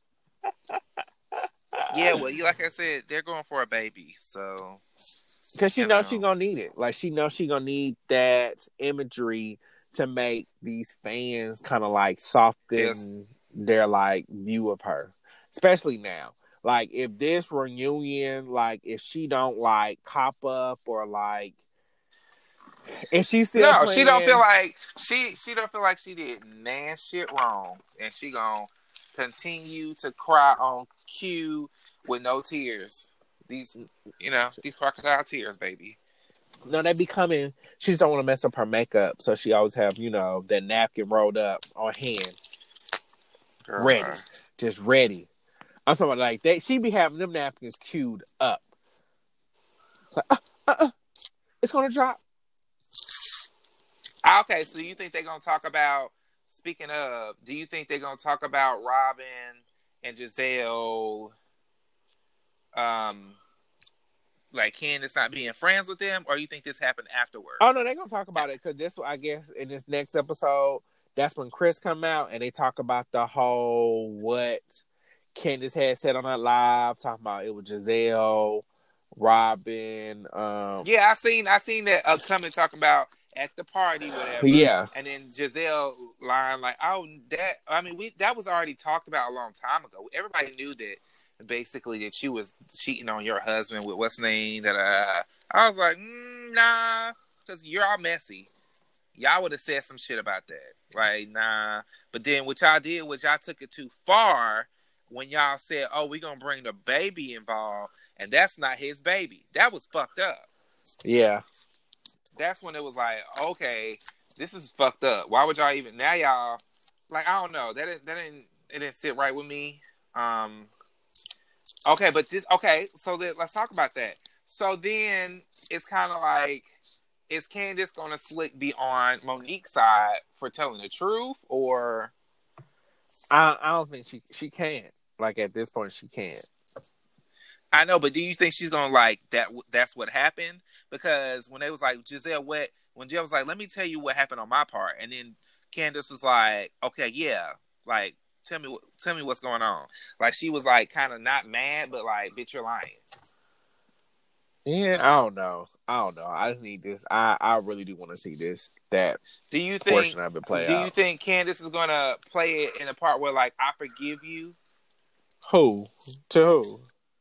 yeah, well, you like I said, they're going for a baby, so because she you knows know. she gonna need it. Like, she knows she gonna need that imagery to make these fans kind of like soften yes. their like view of her, especially now. Like, if this reunion, like, if she don't like cop up or like, if she still no, playing... she don't feel like she she don't feel like she did nan shit wrong, and she gonna continue to cry on cue with no tears. These, you know, these crocodile tears, baby. No, they be coming. She just don't want to mess up her makeup, so she always have, you know, that napkin rolled up on hand, Girl. ready, just ready. I'm talking about like they. She be having them napkins queued up. Like, uh, uh, uh, it's gonna drop. Okay, so you think they're gonna talk about? Speaking of, do you think they're gonna talk about Robin and Giselle? Um, like Candace not being friends with them, or you think this happened afterwards? Oh no, they're gonna talk about it because this, I guess, in this next episode, that's when Chris come out and they talk about the whole what Candace had said on that live, talking about it was Giselle, Robin. Um, yeah, I seen I seen that uh, coming talking about at the party, whatever. Yeah, and then Giselle line like, "Oh, that." I mean, we that was already talked about a long time ago. Everybody knew that. Basically, that you was cheating on your husband with what's name that uh, I was like, mm, nah, because you're all messy. Y'all would have said some shit about that, like nah. But then what y'all did was y'all took it too far when y'all said, "Oh, we gonna bring the baby involved," and that's not his baby. That was fucked up. Yeah, that's when it was like, okay, this is fucked up. Why would y'all even now y'all like I don't know that didn't, that didn't it didn't sit right with me. Um. Okay, but this okay. So let, let's talk about that. So then it's kind of like, is Candace gonna slick be on Monique's side for telling the truth, or I I don't think she she can't. Like at this point, she can't. I know, but do you think she's gonna like that? That's what happened because when they was like Giselle, what when Giselle was like, "Let me tell you what happened on my part," and then Candace was like, "Okay, yeah, like." Tell me, tell me what's going on. Like she was like kind of not mad, but like, bitch, you're lying. Yeah, I don't know. I don't know. I just need this. I, I really do want to see this. That do you portion think? of it play do out. you think Candace is gonna play it in the part where like I forgive you? Who to who?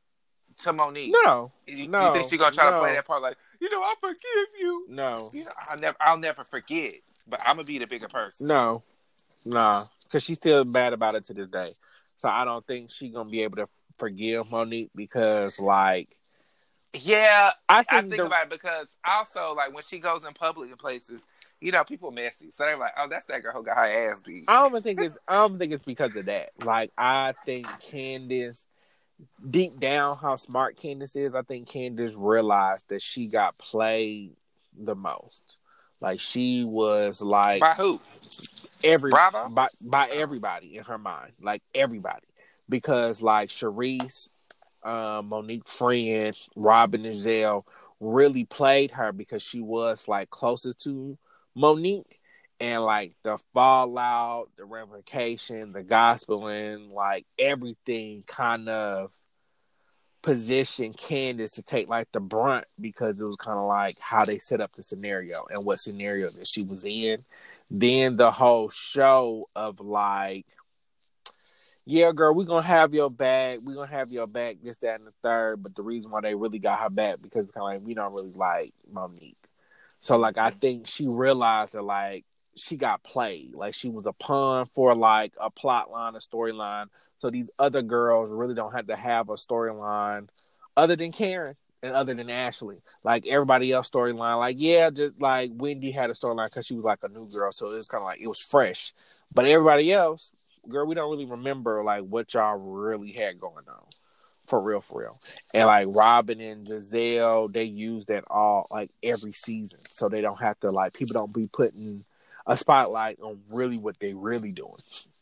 To Monique. No, you, no. You think she's gonna try no. to play that part like you know I forgive you? No, you know I never I'll never forget, but I'm gonna be the bigger person. No, nah, because she's still mad about it to this day. So I don't think she's gonna be able to forgive Monique because, like, yeah, I think, I think the, about it because also like when she goes in public and places, you know, people messy, so they're like, oh, that's that girl who got her ass beat. I don't even think it's. I don't think it's because of that. Like, I think Candace, deep down, how smart Candace is, I think Candace realized that she got played the most. Like she was like by who? Every Bravo? by by everybody in her mind, like everybody, because like Sharice, uh, Monique Friend, Robin and Giselle really played her because she was like closest to Monique, and like the fallout, the revocation, the gospeling, like everything kind of positioned Candace to take like the brunt because it was kind of like how they set up the scenario and what scenario that she was in. Then the whole show of like, yeah, girl, we're gonna have your back, we're gonna have your back, this, that, and the third. But the reason why they really got her back because it's kind of like we don't really like Monique. So like I think she realized that like she got played, like she was a pawn for like a plot line, a storyline. So these other girls really don't have to have a storyline other than Karen and other than Ashley. Like everybody else storyline, like yeah, just like Wendy had a storyline because she was like a new girl, so it was kind of like it was fresh. But everybody else, girl, we don't really remember like what y'all really had going on. For real, for real. And like Robin and Giselle, they use that all like every season. So they don't have to like people don't be putting a spotlight on really what they really doing.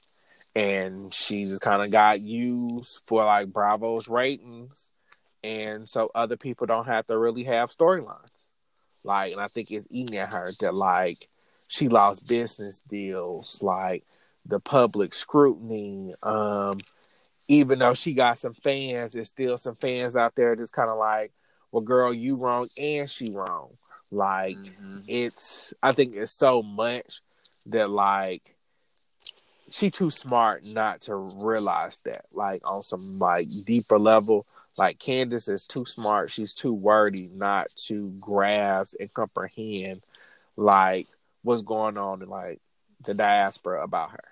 And she just kind of got used for like Bravo's ratings. And so other people don't have to really have storylines. Like, and I think it's eating at her that like she lost business deals, like the public scrutiny, um, even though she got some fans, there's still some fans out there that's kind of like, well, girl, you wrong and she wrong. Like, mm-hmm. it's, I think it's so much that, like, she too smart not to realize that. Like, on some, like, deeper level, like, Candace is too smart. She's too wordy not to grasp and comprehend, like, what's going on in, like, the diaspora about her.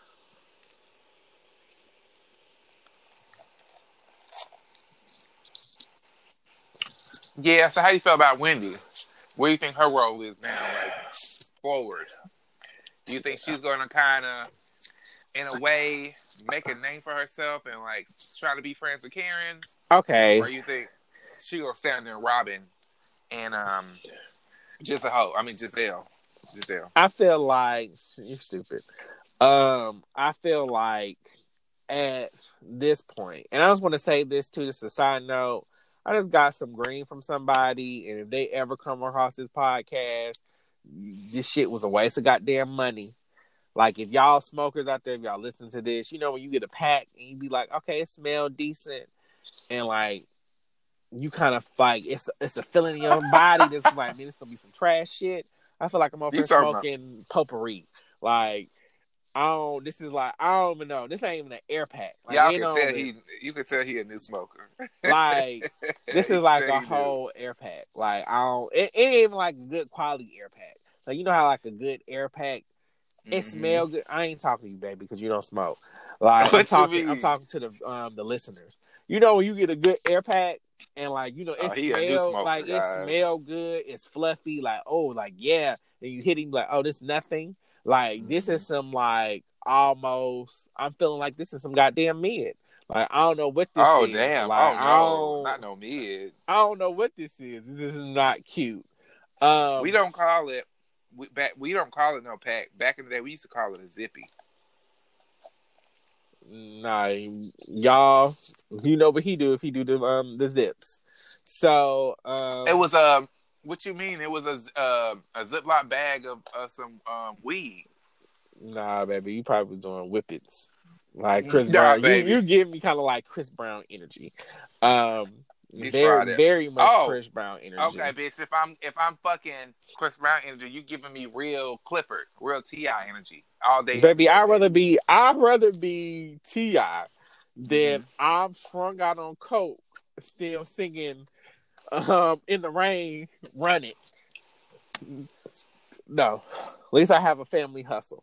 Yeah, so how do you feel about Wendy? What do you think her role is now, like, forward? Do you think she's going to kind of, in a way, make a name for herself and, like, try to be friends with Karen? Okay. Or you think she going to stand there Robin and, um, just a hoe? I mean, Giselle. Giselle. I feel like, you're stupid. Um, I feel like at this point, and I just want to say this too, just a side note, I just got some green from somebody, and if they ever come across this podcast, this shit was a waste of goddamn money. Like, if y'all smokers out there, if y'all listen to this, you know, when you get a pack and you be like, okay, it smells decent, and like, you kind of like, it's it's a feeling in your body that's like, man, it's gonna be some trash shit. I feel like I'm over here smoking about... potpourri. Like, I don't, this is like, I don't even know. This ain't even an air pack. Like, y'all can tell even, he, you can tell he a new smoker. Like, this is like a whole do. air pack. Like, I don't, it, it ain't even like a good quality air pack. Like, you know how like a good air pack, it mm-hmm. smells good. I ain't talking to you, baby, because you don't smoke. Like, what I'm talking, I'm talking to the um the listeners. You know, when you get a good air pack and like, you know, it oh, smells like guys. It smell good. It's fluffy. Like, oh, like yeah. And you hit him like, oh, this nothing. Like, mm-hmm. this is some like almost. I'm feeling like this is some goddamn mid. Like, I don't know what this oh, is. Oh damn! Like, oh no, not no mid. I don't know what this is. This is not cute. Um, we don't call it. We back. We don't call it no pack. Back in the day, we used to call it a zippy. Nah, y'all, you know what he do if he do the um the zips. So um, it was a. Um, what you mean? It was a uh, a Ziploc bag of uh, some um, weed. Nah, baby, you probably was doing whippets like Chris nah, Brown. Baby. You you give me kind of like Chris Brown energy. Um, you very very much oh, Chris Brown energy. Okay, bitch. If I'm if I'm fucking Chris Brown energy, you giving me real Clifford, real T I energy all day. Baby, I'd rather be I'd rather be T I than mm-hmm. I'm sprung out on coke, still singing um in the rain, run it. No, at least I have a family hustle.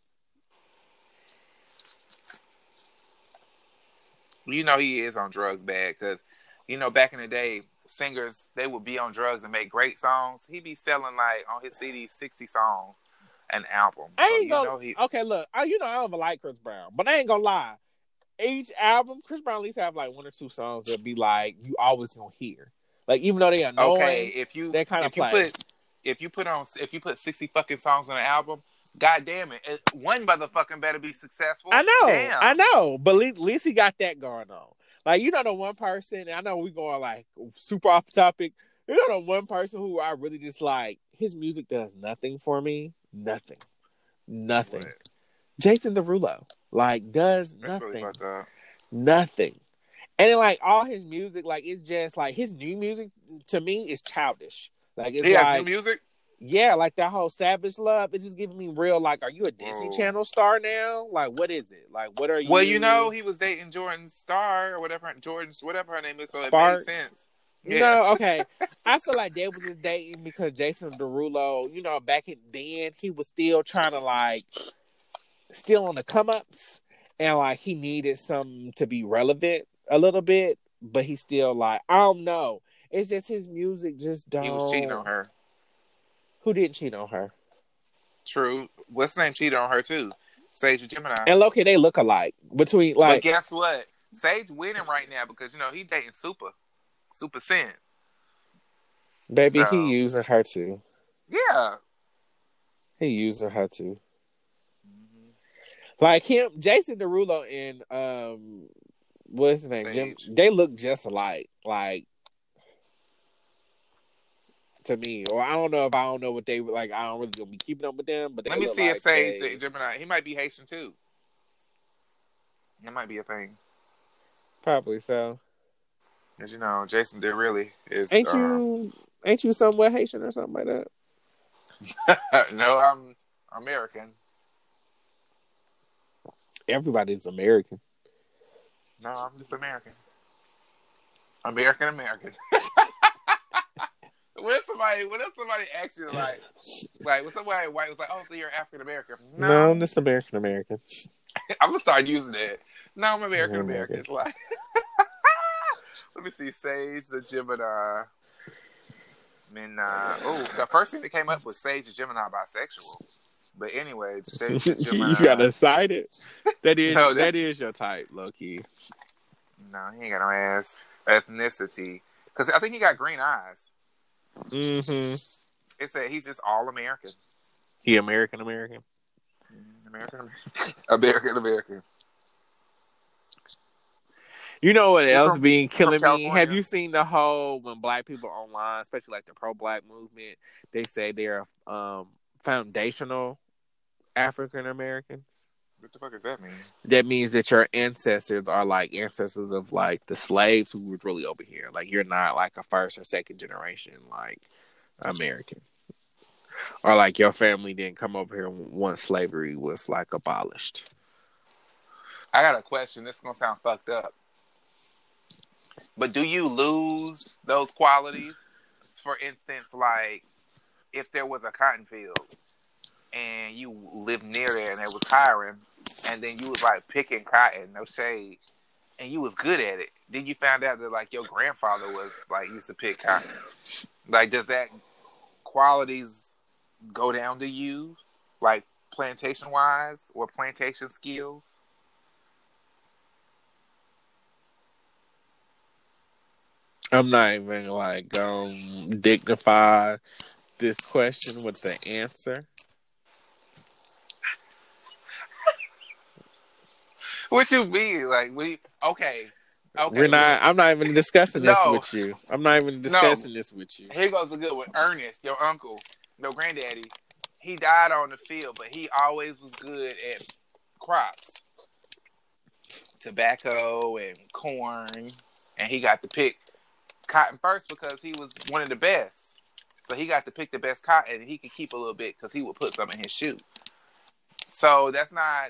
You know he is on drugs bad because, you know, back in the day, singers, they would be on drugs and make great songs. He'd be selling, like, on his C D, sixty songs an album. I so ain't you gonna, know he... Okay, look, I, you know I don't even like Chris Brown, but I ain't gonna lie. Each album, Chris Brown at least have, like, one or two songs that be, like, you always gonna hear. Like, even though they are annoying, okay, if you, they kind of play. Put, if you put on, if you put sixty fucking songs on an album, God damn it. One motherfucking better be successful. I know. Damn. I know. But at least, at least he got that going on. Like, you know the one person, I know we going like super off topic. You know the one person who I really just like, his music does nothing for me. Nothing. Nothing. What? Jason Derulo. Like, does That's nothing. Really fucked up. Nothing. And then, like, all his music, like, it's just like, his new music to me is childish. Like, it's he like, has new music? Yeah, like that whole Savage Love, it's just giving me real, like, are you a Disney Whoa. Channel star now? Like, what is it? Like, what are you? Well, you know, he was dating Jordan Star or whatever, Jordan's, whatever her name is, so Sparks? It made sense. Yeah. No, okay. I feel like they was just dating because Jason Derulo, you know, back in then, he was still trying to, like, still on the come-ups, and, like, he needed something to be relevant a little bit, but he still, like, I don't know. It's just his music just don't... He was cheating on her. Who didn't cheat on her? True. What's the name cheated on her too? Sage Gemini. And look, they look alike. Between like, but guess what? Sage winning right now because you know he dating Super, Super Sin. Baby, so, he using her too. Yeah, he using her too. Mm-hmm. Like him, Jason Derulo and um, what's his name? Jim, they look just alike. Like. To me, or I don't know if I don't know what they like. I don't really gonna be keeping up with them. But let me see like if Sage they... Gemini. He might be Haitian too. That might be a thing. Probably so. As you know, Jason did really is. Ain't um... you? Ain't you somewhere Haitian or something like that? No, I'm American. Everybody's American. No, I'm just American. American American. What if somebody, what if somebody asks you like, like when somebody white was like, "Oh, so you're African American?" No. no, I'm just American American. I'm gonna start using that. No, I'm American American. Like, let me see, Sage the Gemini. Gemini. Oh, the first thing that came up was Sage the Gemini bisexual. But anyway, Sage the Gemini. You got decided. That is no, that is your type, low key. No, he ain't got no ass ethnicity because I think he got green eyes. Mm-hmm. It said he's just all American. He American American. American American American. You know what You else from being you from killing me? Have California? you seen the whole when black people online, especially like the pro-black movement, they say they're um, foundational African Americans? What the fuck does that mean? That means that your ancestors are like ancestors of like the slaves who was really over here. Like you're not like a first or second generation like American, or like your family didn't come over here once slavery was like abolished. I got a question. This is gonna sound fucked up, but do you lose those qualities? For instance, like if there was a cotton field and you lived near there and it was hiring, and then you was like picking cotton, no shade, and you was good at it. Then you found out that like your grandfather was like used to pick cotton. Like, does that qualities go down to you, like plantation wise or plantation skills? I'm not even like um dignify this question with the answer. What you mean? Like, we okay, okay. We're not. Look, I'm not even discussing this no, with you. I'm not even no. discussing this with you. Here goes a good one. Ernest, your uncle, your granddaddy. He died on the field, but he always was good at crops, tobacco and corn, and he got to pick cotton first because he was one of the best. So he got to pick the best cotton, and he could keep a little bit because he would put some in his shoe. So that's not.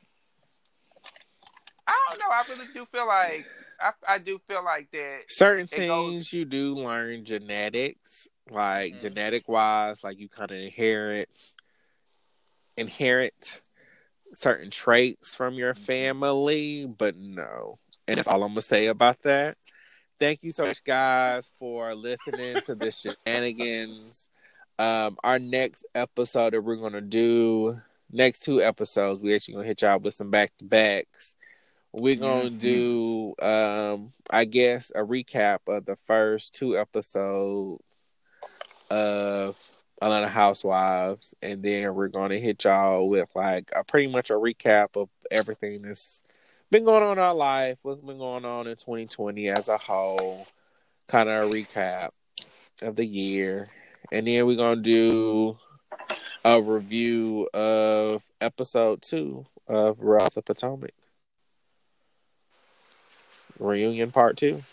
I don't know. I really do feel like I, I do feel like that certain things goes, you do learn genetics, like mm-hmm. genetic wise, like you kind of inherit inherit certain traits from your family, but no. And that's all I'm gonna say about that. Thank you so much, guys, for listening to this shenanigans. Um, our next episode that we're gonna do, next two episodes, we actually gonna hit y'all with some back to backs. We're gonna mm-hmm. do, um, I guess, a recap of the first two episodes of Atlanta Housewives, and then we're gonna hit y'all with like a pretty much a recap of everything that's been going on in our life, what's been going on in twenty twenty as a whole, kind of a recap of the year, and then we're gonna do a review of episode two of Rise of Potomac. Reunion part two.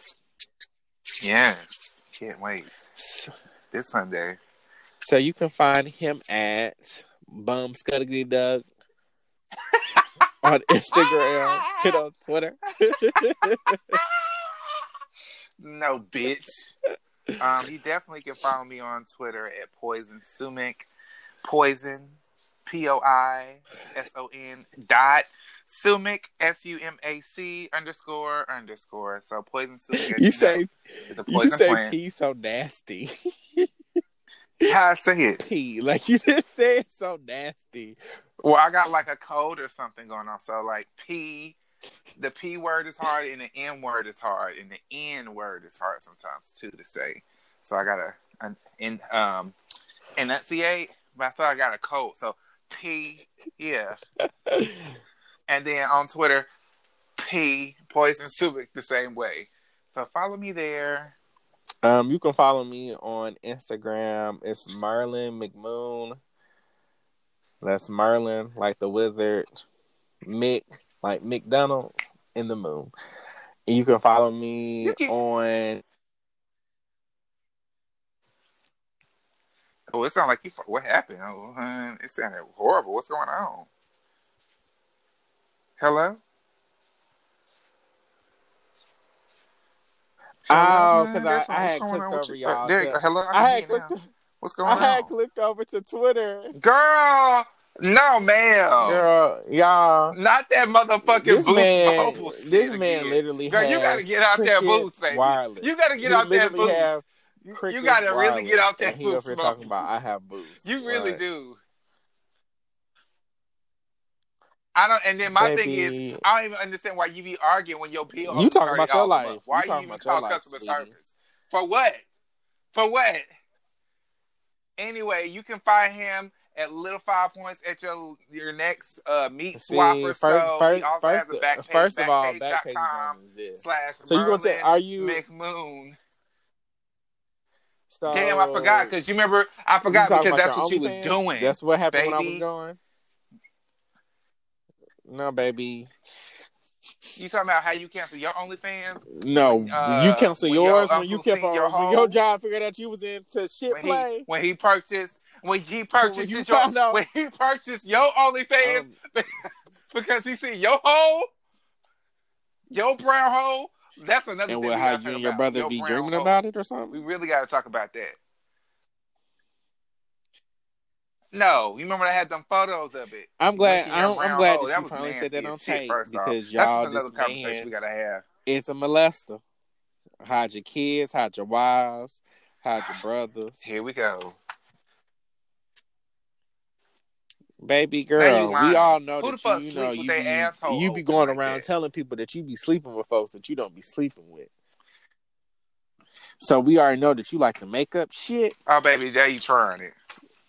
Yes. Can't wait. This Sunday. So you can find him at Bum Scuddly Doug on Instagram and on Twitter. No, bitch. Um, you definitely can follow me on Twitter at Poison Sumic. Poison, P O I S O N dot Sumic, S U M A C underscore underscore. So Poison Sumic. You, you say know, you say plant. P so nasty. How I say it? P, like you just said, so nasty. Well, I got like a code or something going on. So like P, the P word is hard, and the N word is hard, and the N word is hard sometimes too to say. So I gotta an, in um enunciate, but I thought I got a code. So P, yeah. And then on Twitter, P Poison Subic the same way. So follow me there. Um, you can follow me on Instagram. It's Merlin McMoon. That's Merlin, like the wizard. Mick, like McDonald's in the moon. And you can follow me can... on. Oh, it sounded like you. What happened? Oh, it sounded horrible. What's going on? Hello? Oh, because I, I had clicked over you? y'all. There, to, hello, I, I had clicked. To, what's going I on? I had clicked over to Twitter. Girl, no, ma'am. Girl, y'all. Not that motherfucking this Boost man, Mobile shit This man again. literally Girl, has you gotta get out that Boost, baby. Wireless. You gotta get he out that Boost. Have you gotta really get out that he Boost. He up here talking about I have Boost. You really like, do. I don't, and then my baby, thing is, I don't even understand why you be arguing when your bill. You talking about your life? Why you, you even call life, customer sweetie. service? For what? For what? Anyway, you can find him at little five points at your your next uh, meat See, swapper. first, So first, he also has first, a back page, first of all, Backpage backpage.com Merlin is this. slash So you gonna say, Merlin are you McMoon. So, Damn, I forgot because you remember. I forgot you because that's what you was OnlyFans? doing. That's what happened baby. when I was going. No, baby. You talking about how you cancel your OnlyFans? No, uh, you cancel when yours your when you uncle kept see on your when hoe, your job figured out you was into shit when play. He, when he purchased, when he purchased when you your, found out, when he purchased your OnlyFans um, because he see your hoe, your brown hoe. That's another and thing. what, we how gotta you talk and your about. brother your be brown dreaming hoe. about it or something? We really got to talk about that. No, you remember I had them photos of it. I'm glad. I'm, I'm glad hole. that, that you was finally said that on shit, tape first because off. y'all, that's just another this conversation man we gotta have. It's a molester. Hide your kids, hide your wives, hide your brothers. Here we go. Baby girl, we all know Who that the fuck you, you sleeps know with you their be asshole you be open going like around that? telling people that you be sleeping with folks that you don't be sleeping with. So we already know that you like to make up shit. Oh baby, there you trying it.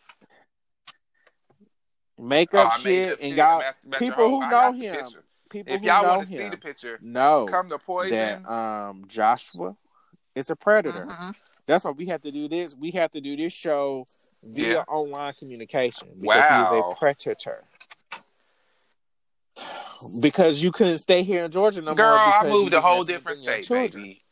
Make up oh, shit up and shit. y'all about, about people who I know him. People if who y'all want to see the picture, know come to Poison. That um Joshua is a predator. Mm-hmm. That's why we have to do this. We have to do this show via yeah. online communication because wow. he is a predator. Because you couldn't stay here in Georgia no Girl, more. Because I moved a whole different state, children. baby.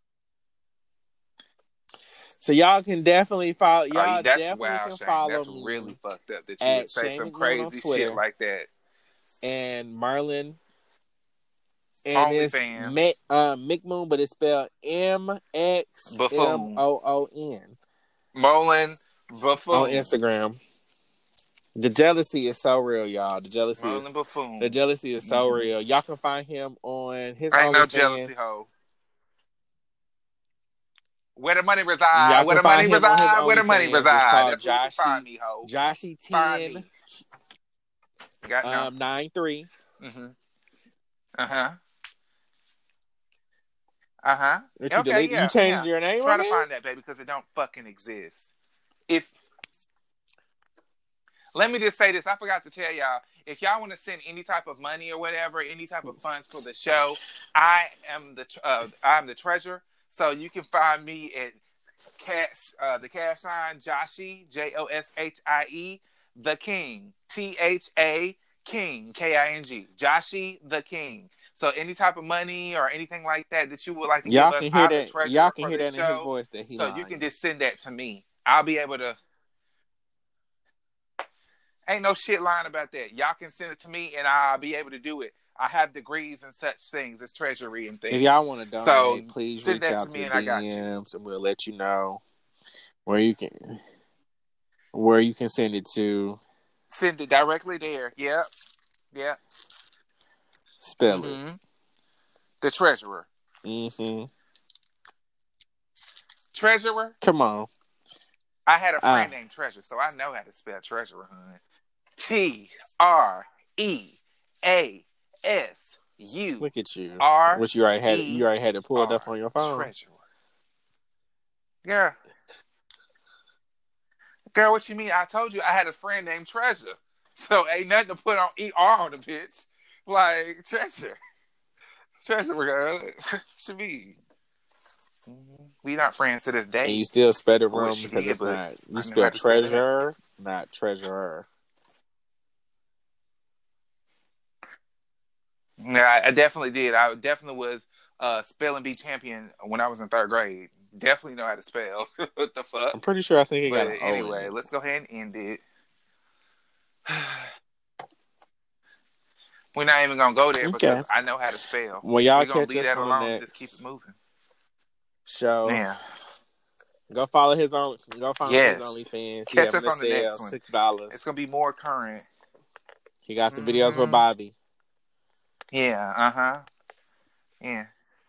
So y'all can definitely follow. Y'all oh, that's definitely wild, can Shane. follow that's me. really fucked up that you would say Shane some McMoon crazy shit like that. And Merlin. And Only it's fans. uh, McMoon, but it's spelled M X M O O N. Merlin Buffoon. On Instagram. The jealousy is so real, y'all. The jealousy Merlin is Buffoon. The jealousy is so mm-hmm. real. Y'all can find him on his Ain't no OnlyFans. jealousy hoe. Where the money reside? Where the money reside? Where the money reside? That's where you can find me, ho. Joshy ten. Got no. Um, nine three. Mm-hmm. Uh huh. Uh huh. Okay, you, delete, yeah, you changed yeah. your name. Try to there? find that, baby, because it don't fucking exist. If let me just say this, I forgot to tell y'all. If y'all want to send any type of money or whatever, any type of funds for the show, I am the uh, I'm the treasurer. So you can find me at cash uh, the cash sign Joshie J O S H I E the King T H A King K I N G Joshie the King. So any type of money or anything like that that you would like to y'all give us, can hear I'm that, the treasurer y'all can for hear this that in show. his voice that he so lying. You can just send that to me. I'll be able to. Ain't no shit lying about that. Y'all can send it to me and I'll be able to do it. I have degrees in such things as treasury and things. If y'all want to donate, so please send reach that out to to me the and I got D Ms you. and we'll let you know where you can where you can send it to. Send it directly there. Yep. Yep. Spell mm-hmm. it. The treasurer. Mm-hmm. Treasurer? Come on. I had a friend uh, named Treasure, so I know how to spell treasurer, hun. T R E A S U. Look at you. R. Which you already had you already had it pulled R, up on your phone. Treasurer. Girl. Girl, what you mean? I told you I had a friend named Treasure. So ain't nothing to put on E R on the bitch. Like Treasure. Treasure, girl. Should be. Mm-hmm. We not friends to this day. And you still spell it wrong because did, it's not. You I spell treasure, not treasurer. Yeah, I definitely did. I definitely was uh, spelling bee champion when I was in third grade. Definitely know how to spell. What the fuck? I'm pretty sure I think it but got an anyway, O in let's go ahead and end it. We're not even gonna go there okay. because I know how to spell. Well, y'all We're gonna catch leave us that on alone the and next just keep it moving. Show. Yeah. Go follow his own. Go follow yes. his OnlyFans. Catch us on the next one. Six dollars. It's gonna be more current. He got some mm-hmm. videos with Bobby. Yeah. Uh huh. Yeah.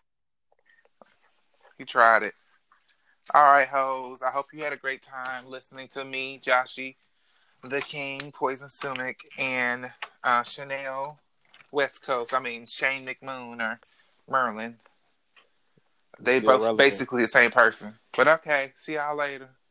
He tried it. All right, hoes. I hope you had a great time listening to me, Joshie, the King, Poison Sumac, and uh, Chanel West Coast. I mean, Shane McMoon or Merlin. They both relevant. Basically the same person. But okay. See y'all later.